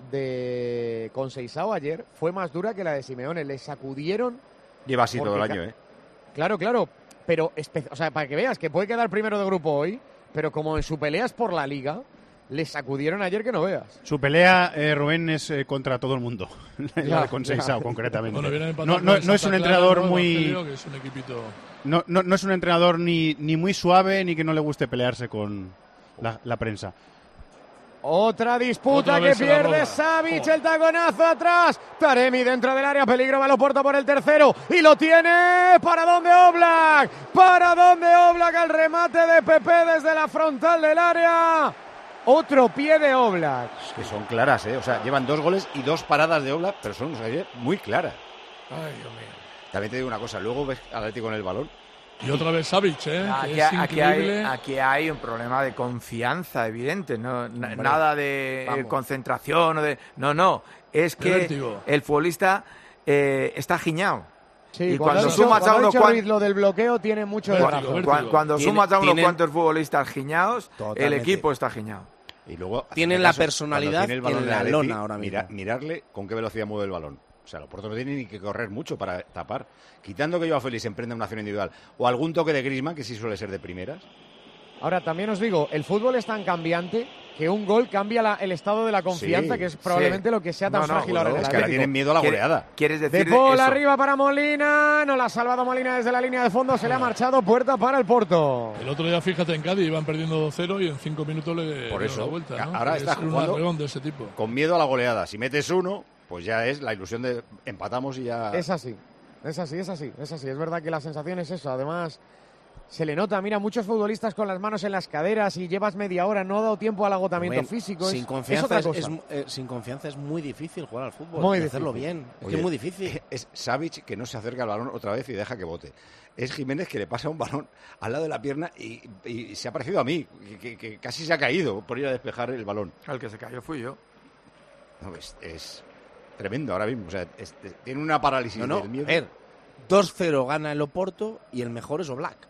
de Conceição ayer fue más dura que la de Simeone. Le sacudieron.
Lleva así todo el año, ¿eh?
Claro, claro, pero o sea, para que veas que puede quedar primero de grupo hoy, pero como en su pelea es por la Liga, le sacudieron ayer que no veas.
Su pelea, eh, Rubén, es eh, contra todo el mundo. La
Ya,
de Conceição,
ya.
concretamente.
Bueno, viene a empatar
no,
con
no,
el
no es un
Santa Clara,
entrenador
¿no?
muy...
Evangelio, que es un equipito...
No, no, no es un entrenador ni, ni muy suave ni que no le guste pelearse con la, la prensa.
Otra disputa
Otra
que
vez se la
pierde
roba.
Savic, el taconazo atrás. Taremi dentro del área, peligro, va al Oporto por el tercero. Y lo tiene. ¿Para dónde Oblak? ¿Para dónde Oblak? Al remate de Pepe desde la frontal del área. Otro pie de Oblak.
Es que son claras, ¿eh? O sea, llevan dos goles y dos paradas de Oblak, pero son o sea, muy claras.
Ay, Dios mío.
También te digo una cosa, luego ves al Atlético en el balón.
Y otra vez Savic, ¿eh?
Aquí,
que es
aquí, hay,
increíble.
aquí hay un problema de confianza evidente, no Na- nada de eh, concentración o de no, no, es
De
que
vértigo.
el futbolista eh, está giñado.
Sí,
y
cuando,
cuando,
ha dicho-
sumas a
cuando ha
unos
dicho
cuantos
Ruiz lo del bloqueo tiene mucho de
Vértigo,
razón.
vértigo.
cuando
Tiene-
sumas a unos
tienen-
cuantos futbolistas giñados, el
Totalmente.
equipo está giñado.
Y luego
Tienen
hazme
la
caso,
personalidad
cuando tiene el balón
en
el
la
Atleti,
lona ahora mismo.
mira- mirarle con qué velocidad mueve el balón. O sea, el Oporto no tiene ni que correr mucho para tapar. Quitando que Joao Félix emprenda una acción individual o algún toque de Griezmann, que sí suele ser de primeras.
Ahora, también os digo, el fútbol es tan cambiante que un gol cambia la- el estado de la confianza,
Sí,
que es probablemente
sí.
lo que sea tan
No, no,
frágil ahora en el
Es que ahora
Atlético.
tienen miedo a la
¿Quiere-
goleada.
¿Quieres
De
decir
Paul
eso?
arriba para Molina, no la ha salvado Molina desde la línea de fondo, se le ha marchado, puerta para el Porto.
El otro día, fíjate, en Cádiz iban perdiendo dos cero y en cinco minutos le
Por
dieron
eso,
la vuelta, ¿no?
ahora
Es
está
un
jugando-
arreón de ese tipo.
Con miedo a la goleada. Si metes uno, pues ya es la ilusión de empatamos y ya...
Es así, es así, es así, es así. Es verdad que la sensación es eso. Además, se le nota, mira, muchos futbolistas con las manos en las caderas y llevas media hora, no ha dado tiempo al agotamiento
Rubén,
físico.
Sin
es,
confianza
es otra
es,
cosa.
es- eh, sin confianza es muy difícil jugar al fútbol.
Muy
y hacerlo
difícil.
bien. Es
Oye,
que es muy difícil.
Es Savic que no se acerca al balón otra vez y deja que bote. Es Jiménez que le pasa un balón al lado de la pierna y, y se ha parecido a mí, que, que- que casi se ha caído por ir a despejar el balón.
El que se cayó fui yo.
No, es, es tremendo ahora mismo. O sea, es- es- tiene una parálisis
No, no,
del miedo.
a ver, dos cero gana el Oporto y el mejor es Oblak.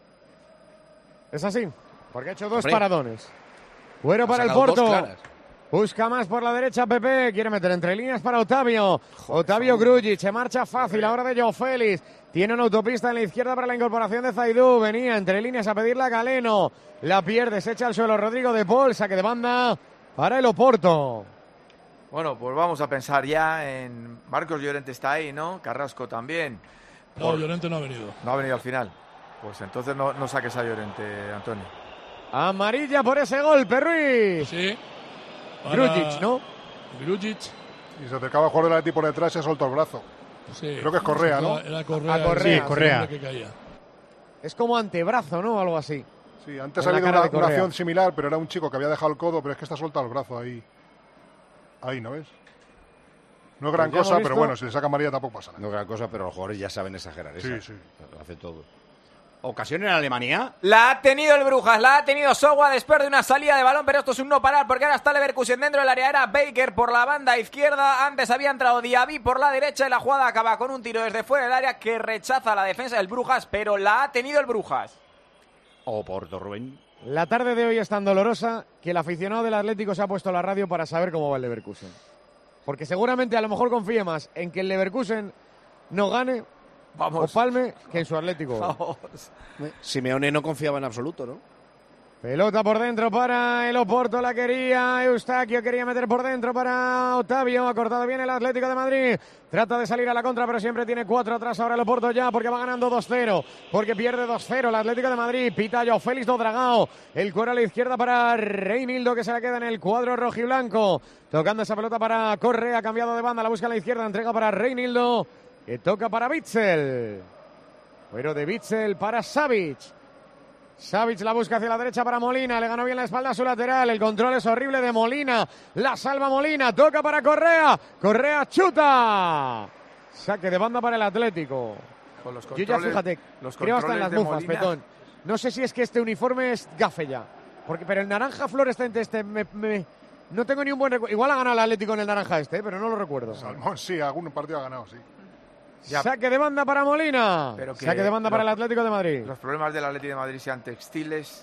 Es así, porque ha hecho dos
Hombre.
paradones. Bueno
Ha
para el
sacado dos
Porto.
claras.
Busca más por la derecha Pepe, quiere meter entre líneas para Otavio. Otavio Grujic, se marcha fácil ahora de Joao Félix. Tiene una autopista en la izquierda para la incorporación de Zaidú. Venía entre líneas a pedirla a Galeno. La pierde, se echa al suelo Rodrigo de Paul. Saque de banda para el Oporto.
Bueno, pues vamos a pensar ya en Marcos Llorente está ahí, ¿no? Carrasco también.
No,
Por-
Llorente no ha venido.
No ha venido al final. Pues entonces no, no saques a Llorente, Antonio.
Amarilla por ese golpe, Ruiz.
Sí. Para
Grujic, ¿no?
Grujic.
Y se acercaba el jugador del Atleti por detrás y se ha soltado el brazo.
Sí.
Creo que es Correa, ¿no?
Era Correa.
A Correa,
el
sí,
Correa.
hombre que caía.
Es como antebrazo, ¿no? Algo así.
Sí, antes
En
ha
la
habido
cara
una,
de
una
Correa.
acción similar, pero era un chico que había dejado el codo, pero es que está suelta el brazo ahí. Ahí, ¿no ves? No es gran
Pues ya
cosa,
hemos
pero
visto-
bueno, si le saca amarilla tampoco pasa nada.
No gran cosa, pero los jugadores ya saben exagerar.
Sí,
esa.
sí.
Lo hace todo.
Ocasión en Alemania.
La ha tenido el Brujas, la ha tenido Sowa después de una salida de balón, pero esto es un no parar porque ahora está Leverkusen dentro del área. Era Baker por la banda izquierda, antes había entrado Diaby por la derecha y la jugada acaba con un tiro desde fuera del área que rechaza la defensa del Brujas, pero la ha tenido el Brujas.
Oporto, Rubén.
La tarde de hoy es tan dolorosa que el aficionado del Atlético se ha puesto la radio para saber cómo va el Leverkusen. Porque seguramente a lo mejor confíe más en que el Leverkusen no gane o palme que en su Atlético.
Simeone no confiaba en absoluto, ¿no?
Pelota por dentro para el Oporto, la quería Eustaquio, quería meter por dentro para Otavio, ha cortado bien el Atlético de Madrid, trata de salir a la contra, pero siempre tiene cuatro atrás ahora el Oporto ya, porque va ganando dos cero, porque pierde dos cero el Atlético de Madrid, pita Joao Félix do Dragao, el cuero a la izquierda para Reinildo, que se la queda en el cuadro rojiblanco, tocando esa pelota para Correa, cambiado de banda, la busca a la izquierda, entrega para Reinildo, que toca para Witsel, cuero de Witsel para Savic. Savic la busca hacia la derecha para Molina, le ganó bien la espalda a su lateral, el control es horrible de Molina, la salva Molina, toca para Correa, Correa chuta, saque de banda para el Atlético.
Con los
Yo ya
controles-
fíjate,
los
creo hasta en
controles
las
de
bufas,
Molina.
Petón. No sé si es que este uniforme es gafe ya, porque, pero el naranja fluorescente este, me, me- no tengo ni un buen recuerdo, igual ha ganado el Atlético en el naranja este, pero no lo recuerdo.
Salmón, sí, algún partido ha ganado, sí.
Saque de banda para Molina,
Pero que
saque de banda para el
los-
Atlético de Madrid.
Los problemas del Atlético de Madrid sean textiles.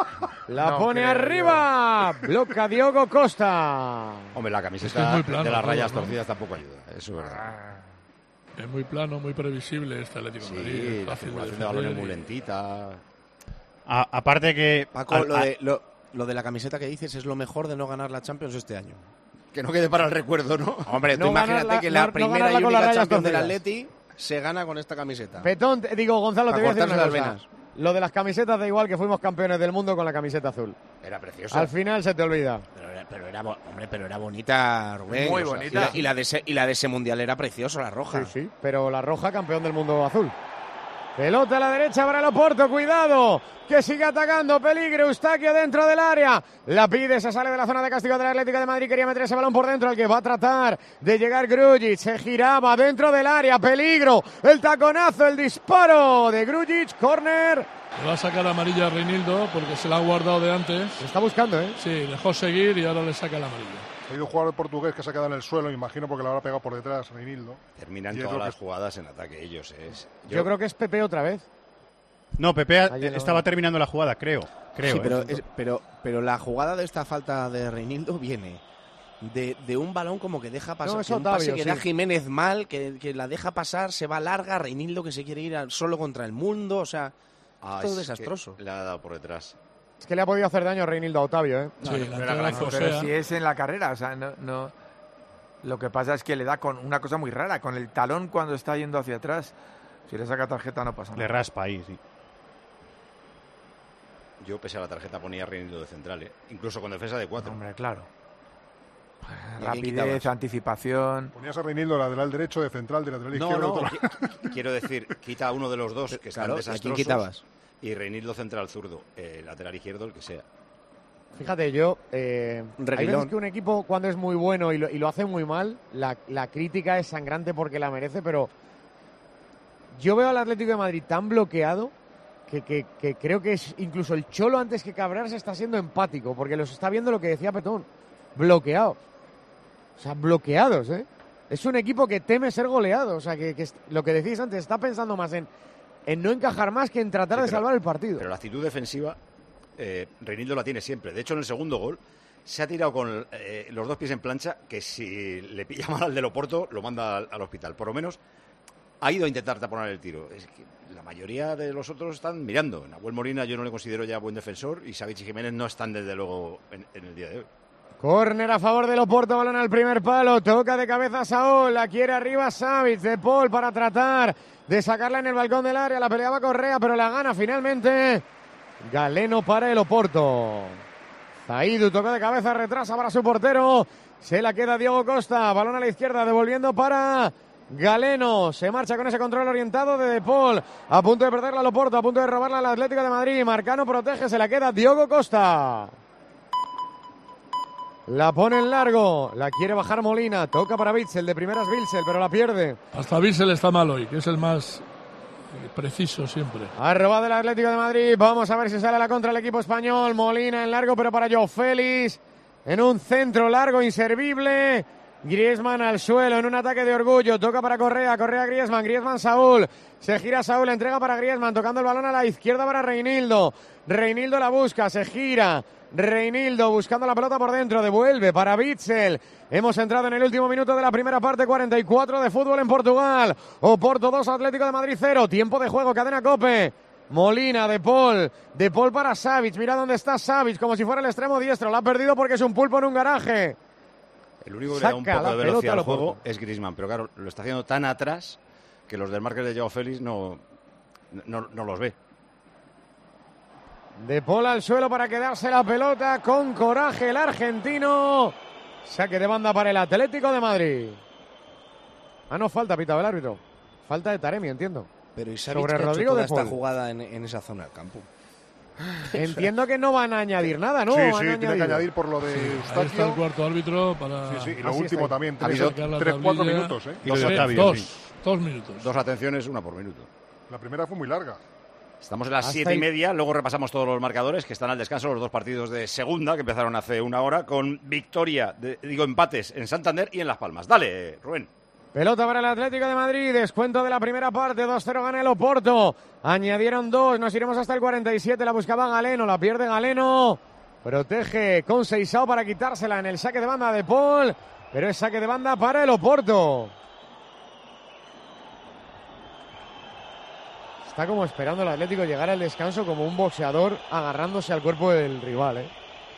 La
No
pone
creo
arriba, bloca Diogo Costa.
Hombre, la
Es
camiseta
que es muy plano
de las
todo,
rayas
¿no?
torcidas tampoco ayuda. Eso es verdad.
Es muy plano, muy previsible este Atlético de Madrid.
Sí,
es
la
fácil de
circulación de balones
defender
muy
y-
lentita.
A- aparte que...
Paco,
al-
lo,
a-
de, lo, lo de la camiseta que dices es lo mejor de no ganar la Champions este año.
Que no quede para el recuerdo, ¿no?
Hombre, tú
No
imagínate
ganarla-
que la
no- no
primera
ganarla
y
con las
única
rayas
Champions del
torcidas.
Atleti se gana con esta camiseta.
Petón, te- digo, Gonzalo,
Pa'
te voy a decir una
cortarse
cosa.
las venas.
Lo de las camisetas da igual que fuimos campeones del mundo con la camiseta azul.
Era preciosa.
Al final se te olvida.
Pero era, pero era bo- hombre, pero era bonita, Rubén.
Muy
O sea,
bonita.
Y la, y la de ese, y la de ese mundial era preciosa, la roja.
Sí, sí, pero la roja campeón del mundo azul. Pelota a la derecha para el Oporto, cuidado, que sigue atacando, peligro, Eustaquio dentro del área, la pide, se sale de la zona de castigo del Atlético de Madrid, quería meter ese balón por dentro, el que va a tratar de llegar Grujic, se giraba dentro del área, peligro, el taconazo, el disparo de Grujic, córner.
Le va a sacar amarilla a Reinildo porque se la ha guardado de antes.
Lo está buscando, ¿eh?
Sí, dejó seguir y ahora le saca la amarilla.
Ha habido un jugador portugués que se ha quedado en el suelo, me imagino, porque le habrá pegado por detrás, Reinildo.
Terminan
Y es
todas
lo
las
que-
jugadas en ataque ellos. Es.
Yo, creo que es Pepe otra vez.
No, Pepe a-
Ayer no.
estaba terminando la jugada, creo. creo
Sí,
¿eh?
pero, es- pero, pero la jugada de esta falta de Reinildo viene de, de un balón como que deja pasar,
No, es
que un pase
Otavio,
que
sí.
da Jiménez mal, que, que la deja pasar, se va larga, Reinildo que se quiere ir al- solo contra el mundo, o sea,
Ah,
todo
es
desastroso.
que Le ha dado por detrás.
Es que le ha podido hacer daño a Reinildo a Otavio, ¿eh?
Sí, la
era
entrada
gran
fue
cosa,
Pero
fea.
si es en la carrera, o sea, no, no. Lo que pasa es que le da con una cosa muy rara, con el talón cuando está yendo hacia atrás. Si le saca tarjeta no pasa
Le
nada.
raspa ahí, sí.
Yo, pese a la tarjeta, ponía Reinildo de central, ¿eh? Incluso con defensa de cuatro.
Hombre, claro.
¿Y a quién
Rapidez,
quitabas?
anticipación.
Ponías a Reinildo lateral derecho, de central, de lateral
No,
izquierdo.
no,
otro-
qui- quiero decir, quita a uno de los dos que están
Claro, ¿a quién
desastrosos.
quitabas?
Y Reinildo central zurdo, eh, lateral izquierdo, el que sea.
Fíjate, yo. Eh, hay
Reguilón.
veces que un equipo, cuando es muy bueno y lo, y lo hace muy mal, la, la crítica es sangrante porque la merece, pero. Yo veo al Atlético de Madrid tan bloqueado que, que- que creo que es incluso el Cholo antes que Cabral se está siendo empático, porque los está viendo lo que decía Petón. Bloqueados. O sea, bloqueados, ¿eh? Es un equipo que teme ser goleado. O sea, que, que es- lo que decís antes, está pensando más en, en no encajar más que en tratar
Sí,
de
pero-
salvar el partido.
Pero la actitud defensiva, eh, Reinildo la tiene siempre. De hecho, en el segundo gol se ha tirado con eh, los dos pies en plancha, que si le pilla mal al del Oporto, lo manda al, al hospital. Por lo menos ha ido a intentar taponar el tiro. Es que la mayoría de los otros están mirando. Nahuel Molina yo no le considero ya buen defensor y Savic y Jiménez no están desde luego en, en el día de hoy.
Córner a favor del Oporto, balón al primer palo, toca de cabeza Saúl, la quiere arriba Savic, de Paul para tratar de sacarla en el balcón del área, la peleaba Correa, pero la gana finalmente Galeno para el Oporto. Zaidu toca de cabeza, retrasa para su portero, se la queda Diego Costa, balón a la izquierda, devolviendo para Galeno se marcha con ese control orientado de De Paul. A punto de perderla Loporto, a punto de robarla al Atlético de Madrid. Marcano protege, se la queda Diogo Costa. La pone en largo, la quiere bajar Molina. Toca para Witsel, de primeras Witsel, pero la pierde.
Hasta Witsel está mal hoy, que es el más preciso siempre.
Ha robado el Atlético de Madrid. Vamos a ver si sale a la contra el equipo español. Molina en largo, pero para Joao Félix. En un centro largo, inservible. Griezmann al suelo en un ataque de orgullo. Toca para Correa, Correa Griezmann, Griezmann Saúl. Se gira Saúl, entrega para Griezmann, tocando el balón a la izquierda para Reinildo. Reinildo la busca, se gira. Reinildo buscando la pelota por dentro, devuelve para Witsel. Hemos entrado en el último minuto de la primera parte, cuarenta y cuatro de fútbol en Portugal. Oporto dos, Atlético de Madrid cero. Tiempo de juego, cadena COPE. Molina, De Paul, De Paul para Savic. Mira dónde está Savic, como si fuera el extremo diestro. La ha perdido porque es un pulpo en un garaje.
El único que le da un poco de velocidad al juego es Griezmann, pero claro, lo está haciendo tan atrás que los desmarques de Joao Félix no, no, no los ve.
De Paul al suelo para quedarse la pelota con coraje el argentino. Saque de banda para el Atlético de Madrid. Ah, no, falta, pitado el árbitro. Falta de Taremi, entiendo.
Pero Isavic
sobre
ha hecho
Rodrigo
toda
de Paul.
esta jugada en, en esa zona del campo.
Entiendo que no van a añadir nada, ¿no?
Sí,
Han
sí, tiene
añadido.
que añadir por lo de
Ahí está
Eustaquio.
el cuarto árbitro para...
Sí, sí, y lo
Así
último
está.
también.
Ha habido
Tres, cuatro minutos, ¿eh?
Dos,
de Octavio,
dos,
sí.
dos minutos.
Dos atenciones, una por minuto.
La primera fue muy larga.
Estamos en las
Hasta
siete y
el-
media, luego repasamos todos los marcadores que están al descanso, los dos partidos de segunda que empezaron hace una hora con victoria, de- digo empates en Santander y en Las Palmas. Dale, Rubén.
Pelota para el Atlético de Madrid, descuento de la primera parte, dos cero gana el Oporto. Añadieron dos, nos iremos hasta el cuarenta y siete, la buscaba Galeno, la pierde Galeno. Protege con Seisao para quitársela en el saque de banda de Paul, pero es saque de banda para el Oporto. Está como esperando el Atlético llegar al descanso como un boxeador agarrándose al cuerpo del rival, ¿eh?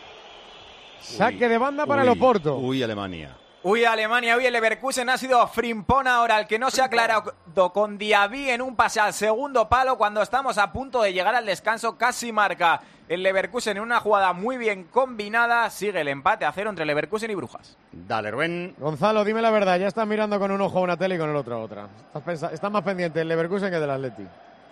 Saque de banda para
Uy,
el Oporto.
Uy, Alemania.
Uy, Alemania, uy, el Leverkusen ha sido Frimpong ahora, el que no se ha aclarado con Diaby en un pase al segundo palo cuando estamos a punto de llegar al descanso, casi marca el Leverkusen en una jugada muy bien combinada, sigue el empate a cero entre Leverkusen y Brujas.
Dale, Rubén.
Gonzalo, dime la verdad, ya estás mirando con un ojo a una tele y con el otro a otra. Estás, pensa- estás más pendiente del Leverkusen que del Atleti.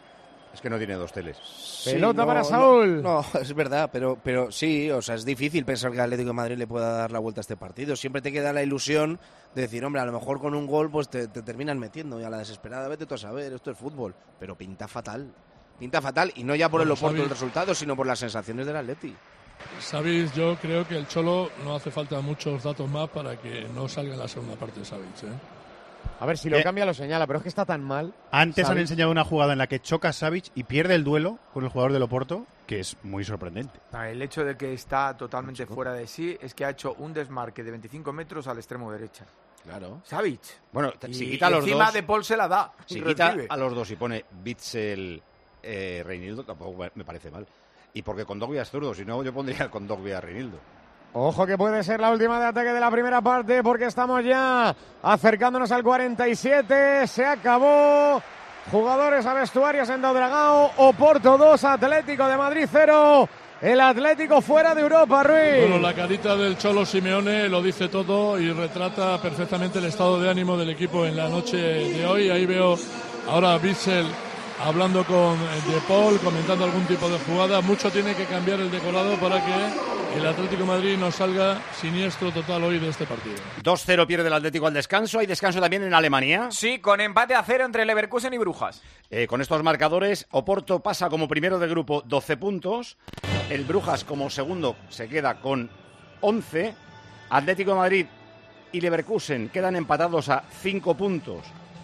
Es que no tiene dos teles.
Pelota
no,
para
no,
Saúl.
No, es verdad, pero, pero sí, o sea, es difícil pensar que el Atlético de Madrid le pueda dar la vuelta a este partido. Siempre te queda la ilusión de decir, hombre, a lo mejor con un gol pues te, te terminan metiendo y a la desesperada, vete tú a saber, esto es fútbol. Pero pinta fatal, pinta fatal, y no ya por el
Bueno,
Oporto
Xavi-
el resultado, sino por las sensaciones del Atleti.
Sabéis, yo creo que el Cholo no hace falta muchos datos más para que no salga en la segunda parte de Savic, ¿eh?
A ver, si lo
Eh,
cambia lo señala, pero es que está tan mal.
Antes han
Savic.
enseñado una jugada en la que choca Savic y pierde el duelo con el jugador del Oporto, que es muy sorprendente.
Ah, El hecho de que está totalmente fuera de sí es que ha hecho un desmarque de veinticinco metros al extremo derecha.
Claro.
Savic.
Bueno,
Y-
si quita a
y
los
encima
dos,
de Paul se la da.
si
y
quita
recibe.
a los dos y pone Witsel, eh, Reinildo, tampoco me parece mal. Y porque Kondogbia es zurdo, si no yo pondría Kondogbia a Reinildo.
Ojo que puede ser la última de ataque de la primera parte porque estamos ya acercándonos al cuarenta y siete. Se acabó. Jugadores a vestuarios en Dragao. Oporto dos, Atlético de Madrid cero. El Atlético fuera de Europa, Ruiz.
Bueno, la carita del Cholo Simeone lo dice todo y retrata perfectamente el estado de ánimo del equipo en la noche de hoy. Ahí veo ahora a Witsel hablando con De Paul, comentando algún tipo de jugada. Mucho tiene que cambiar el decorado para que el Atlético de Madrid no salga siniestro total hoy de este partido.
dos cero pierde el Atlético al descanso. ¿Hay descanso también en Alemania?
Sí, con empate a cero entre Leverkusen y Brujas.
Eh, con estos marcadores, Oporto pasa como primero de grupo doce puntos. El Brujas como segundo se queda con once. Atlético de Madrid y Leverkusen quedan empatados a cinco puntos.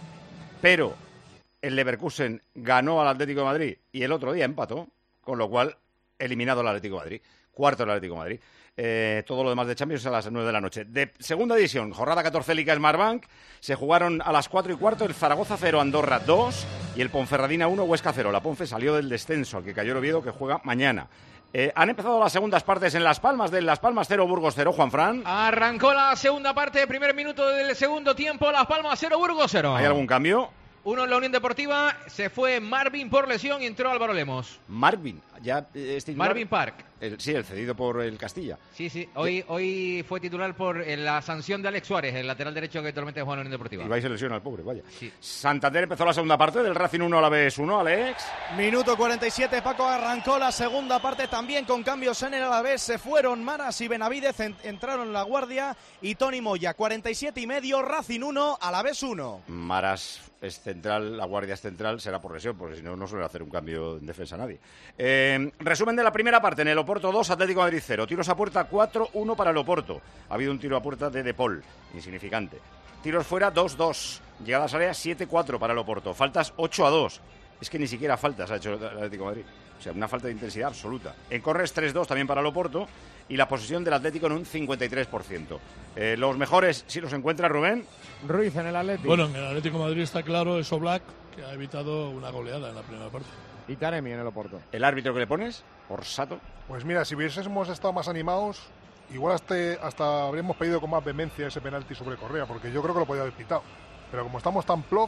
Pero el Leverkusen ganó al Atlético de Madrid y el otro día empató, con lo cual eliminado al Atlético de Madrid. Cuarto el Atlético de Madrid. Eh, todo lo demás de Champions a las nueve de la noche. De segunda división, jornada catorce Liga Smartbank. Se jugaron a las cuatro y cuarto el Zaragoza cero, Andorra dos y el Ponferradina uno, Huesca cero. La Ponfe salió del descenso, al que cayó el Oviedo, que juega mañana. Eh, han empezado las segundas partes en Las Palmas, de Las Palmas cero, Burgos cero, Juanfran.
Arrancó la segunda parte, primer minuto del segundo tiempo, Las Palmas cero, Burgos cero.
¿Hay algún cambio?
Uno en la Unión Deportiva, se fue Marvin por lesión y entró Álvaro Lemos.
Marvin. ya este
Marvin Park.
El, sí, el cedido por el Castilla.
Sí, sí. Hoy, hoy fue titular por eh, la sanción de Alex Suárez, el lateral derecho que actualmente juega en la Unión Deportiva.
Y va y se lesiona al pobre, vaya. Sí. Santander empezó la segunda parte del Racing uno a la vez uno, Alex.
Minuto cuarenta y siete, Paco arrancó la segunda parte también con cambios en el Alavés. Se fueron Maras y Benavidez, en, entraron La Guardia y Tony Moya. cuarenta y siete y medio, Racing uno, Alavés uno.
Maras es central, La Guardia es central, será por lesión, porque si no, no suele hacer un cambio en defensa nadie. Eh, resumen de la primera parte, en el Oporto dos, Atlético de Madrid cero. Tiros a puerta cuatro uno para el Oporto. Ha habido un tiro a puerta de De Paul, insignificante. Tiros fuera dos dos. Llegadas a área siete cuatro para el Oporto. Faltas ocho a dos. Es que ni siquiera faltas ha hecho el Atlético de Madrid. O sea, una falta de intensidad absoluta. En corners tres dos también para el Oporto. Y la posesión del Atlético en un cincuenta y tres por ciento. Eh, los mejores, si los encuentra Rubén.
Ruiz en el Atlético.
Bueno, en el Atlético de Madrid está claro eso Black, que ha evitado una goleada en la primera parte.
Y Taremi en el Oporto.
¿El árbitro que le pones? Orsato.
Pues mira, si hubiésemos estado más animados, igual hasta, hasta habríamos pedido con más vehemencia ese penalti sobre Correa, porque yo creo que lo podía haber pitado. Pero como estamos tan plof,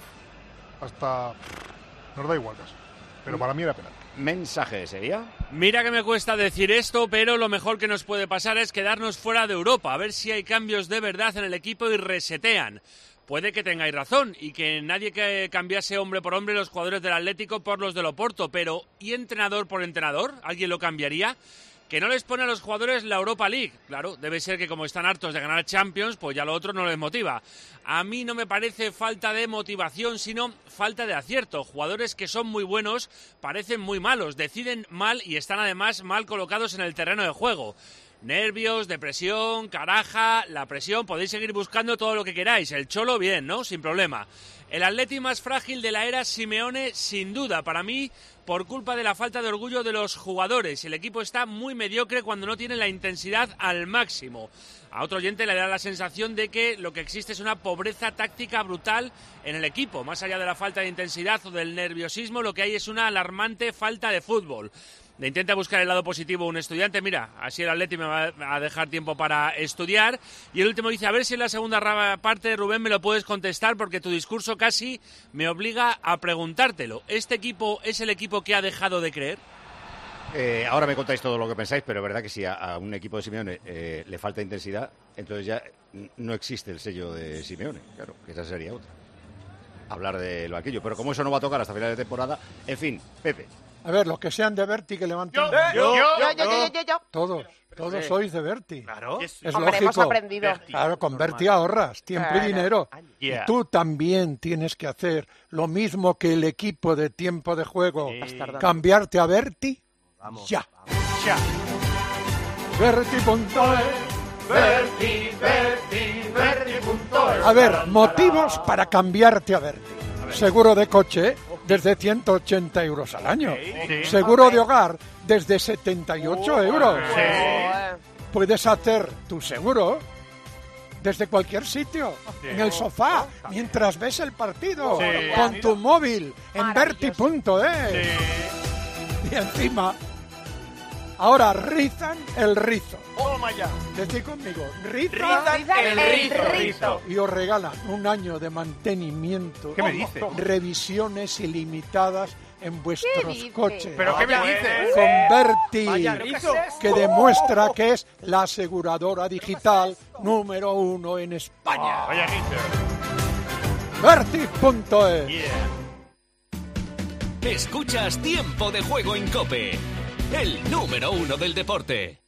hasta nos da igual casi. Pero para mí era penalti.
Mensaje de Sevilla.
Mira que me cuesta decir esto, pero lo mejor que nos puede pasar es quedarnos fuera de Europa, a ver si hay cambios de verdad en el equipo y resetean. Puede que tengáis razón y que nadie que cambiase hombre por hombre los jugadores del Atlético por los del Oporto, pero ¿y entrenador por entrenador? ¿Alguien lo cambiaría? Que no les pone a los jugadores la Europa League. Claro, debe ser que como están hartos de ganar Champions, pues ya lo otro no les motiva. A mí no me parece falta de motivación, sino falta de acierto. Jugadores que son muy buenos parecen muy malos, deciden mal y están además mal colocados en el terreno de juego. Nervios, depresión, caraja, la presión, podéis seguir buscando todo lo que queráis. El Cholo, bien, ¿no? Sin problema. El Atleti más frágil de la era Simeone, sin duda, para mí, por culpa de la falta de orgullo de los jugadores. El equipo está muy mediocre cuando no tiene la intensidad al máximo. A otro oyente le da la sensación de que lo que existe es una pobreza táctica brutal en el equipo. Más allá de la falta de intensidad o del nerviosismo, lo que hay es una alarmante falta de fútbol. Le intenta buscar el lado positivo un estudiante, mira, así el Atleti me va a dejar tiempo para estudiar. Y el último dice, a ver si en la segunda parte, Rubén, me lo puedes contestar, porque tu discurso casi me obliga a preguntártelo. ¿Este equipo es el equipo que ha dejado de creer?
Eh, ahora me contáis todo lo que pensáis, pero es verdad que si a, a un equipo de Simeone eh, le falta intensidad, entonces ya no existe el sello de Simeone, claro, que esa sería otra. Hablar de lo aquello, pero como eso no va a tocar hasta final de temporada, en fin, Pepe.
A ver, los que sean de Berti que levanten.
Yo, yo, yo, yo, yo, yo, yo.
Todos, todos
Sí.
sois de Berti.
Claro.
Es
Hombre,
lógico.
hemos aprendido.
Claro, con Berti ahorras tiempo
Claro.
y dinero.
Yeah.
Y tú también tienes que hacer lo mismo que el equipo de tiempo de juego.
Sí.
Cambiarte a Berti ya.
Ya.
Berti punto es.
Berti, Berti, Berti punto es.
A ver, motivos para cambiarte a Berti. Seguro de coche desde ciento ochenta euros al año.
Sí.
Seguro de hogar desde setenta y ocho euros.
Sí.
Puedes hacer tu seguro desde cualquier sitio,
Sí.
en el sofá, mientras ves el partido,
Sí.
con tu móvil, en berti punto es.
Sí.
Y encima, ahora rizan el rizo.
Toma ya.
Decid conmigo, rizan,
Rizan el rizo. rizo.
Y os regalan un año de mantenimiento.
¿Qué me dices?
Revisiones ilimitadas en vuestros
dices?
coches.
¿Pero qué me dices?
Con Berti,
Vaya rizo.
que demuestra que es la aseguradora digital número uno en España.
Vaya
berti punto es.
Escuchas Tiempo de Juego en COPE, el número uno del deporte.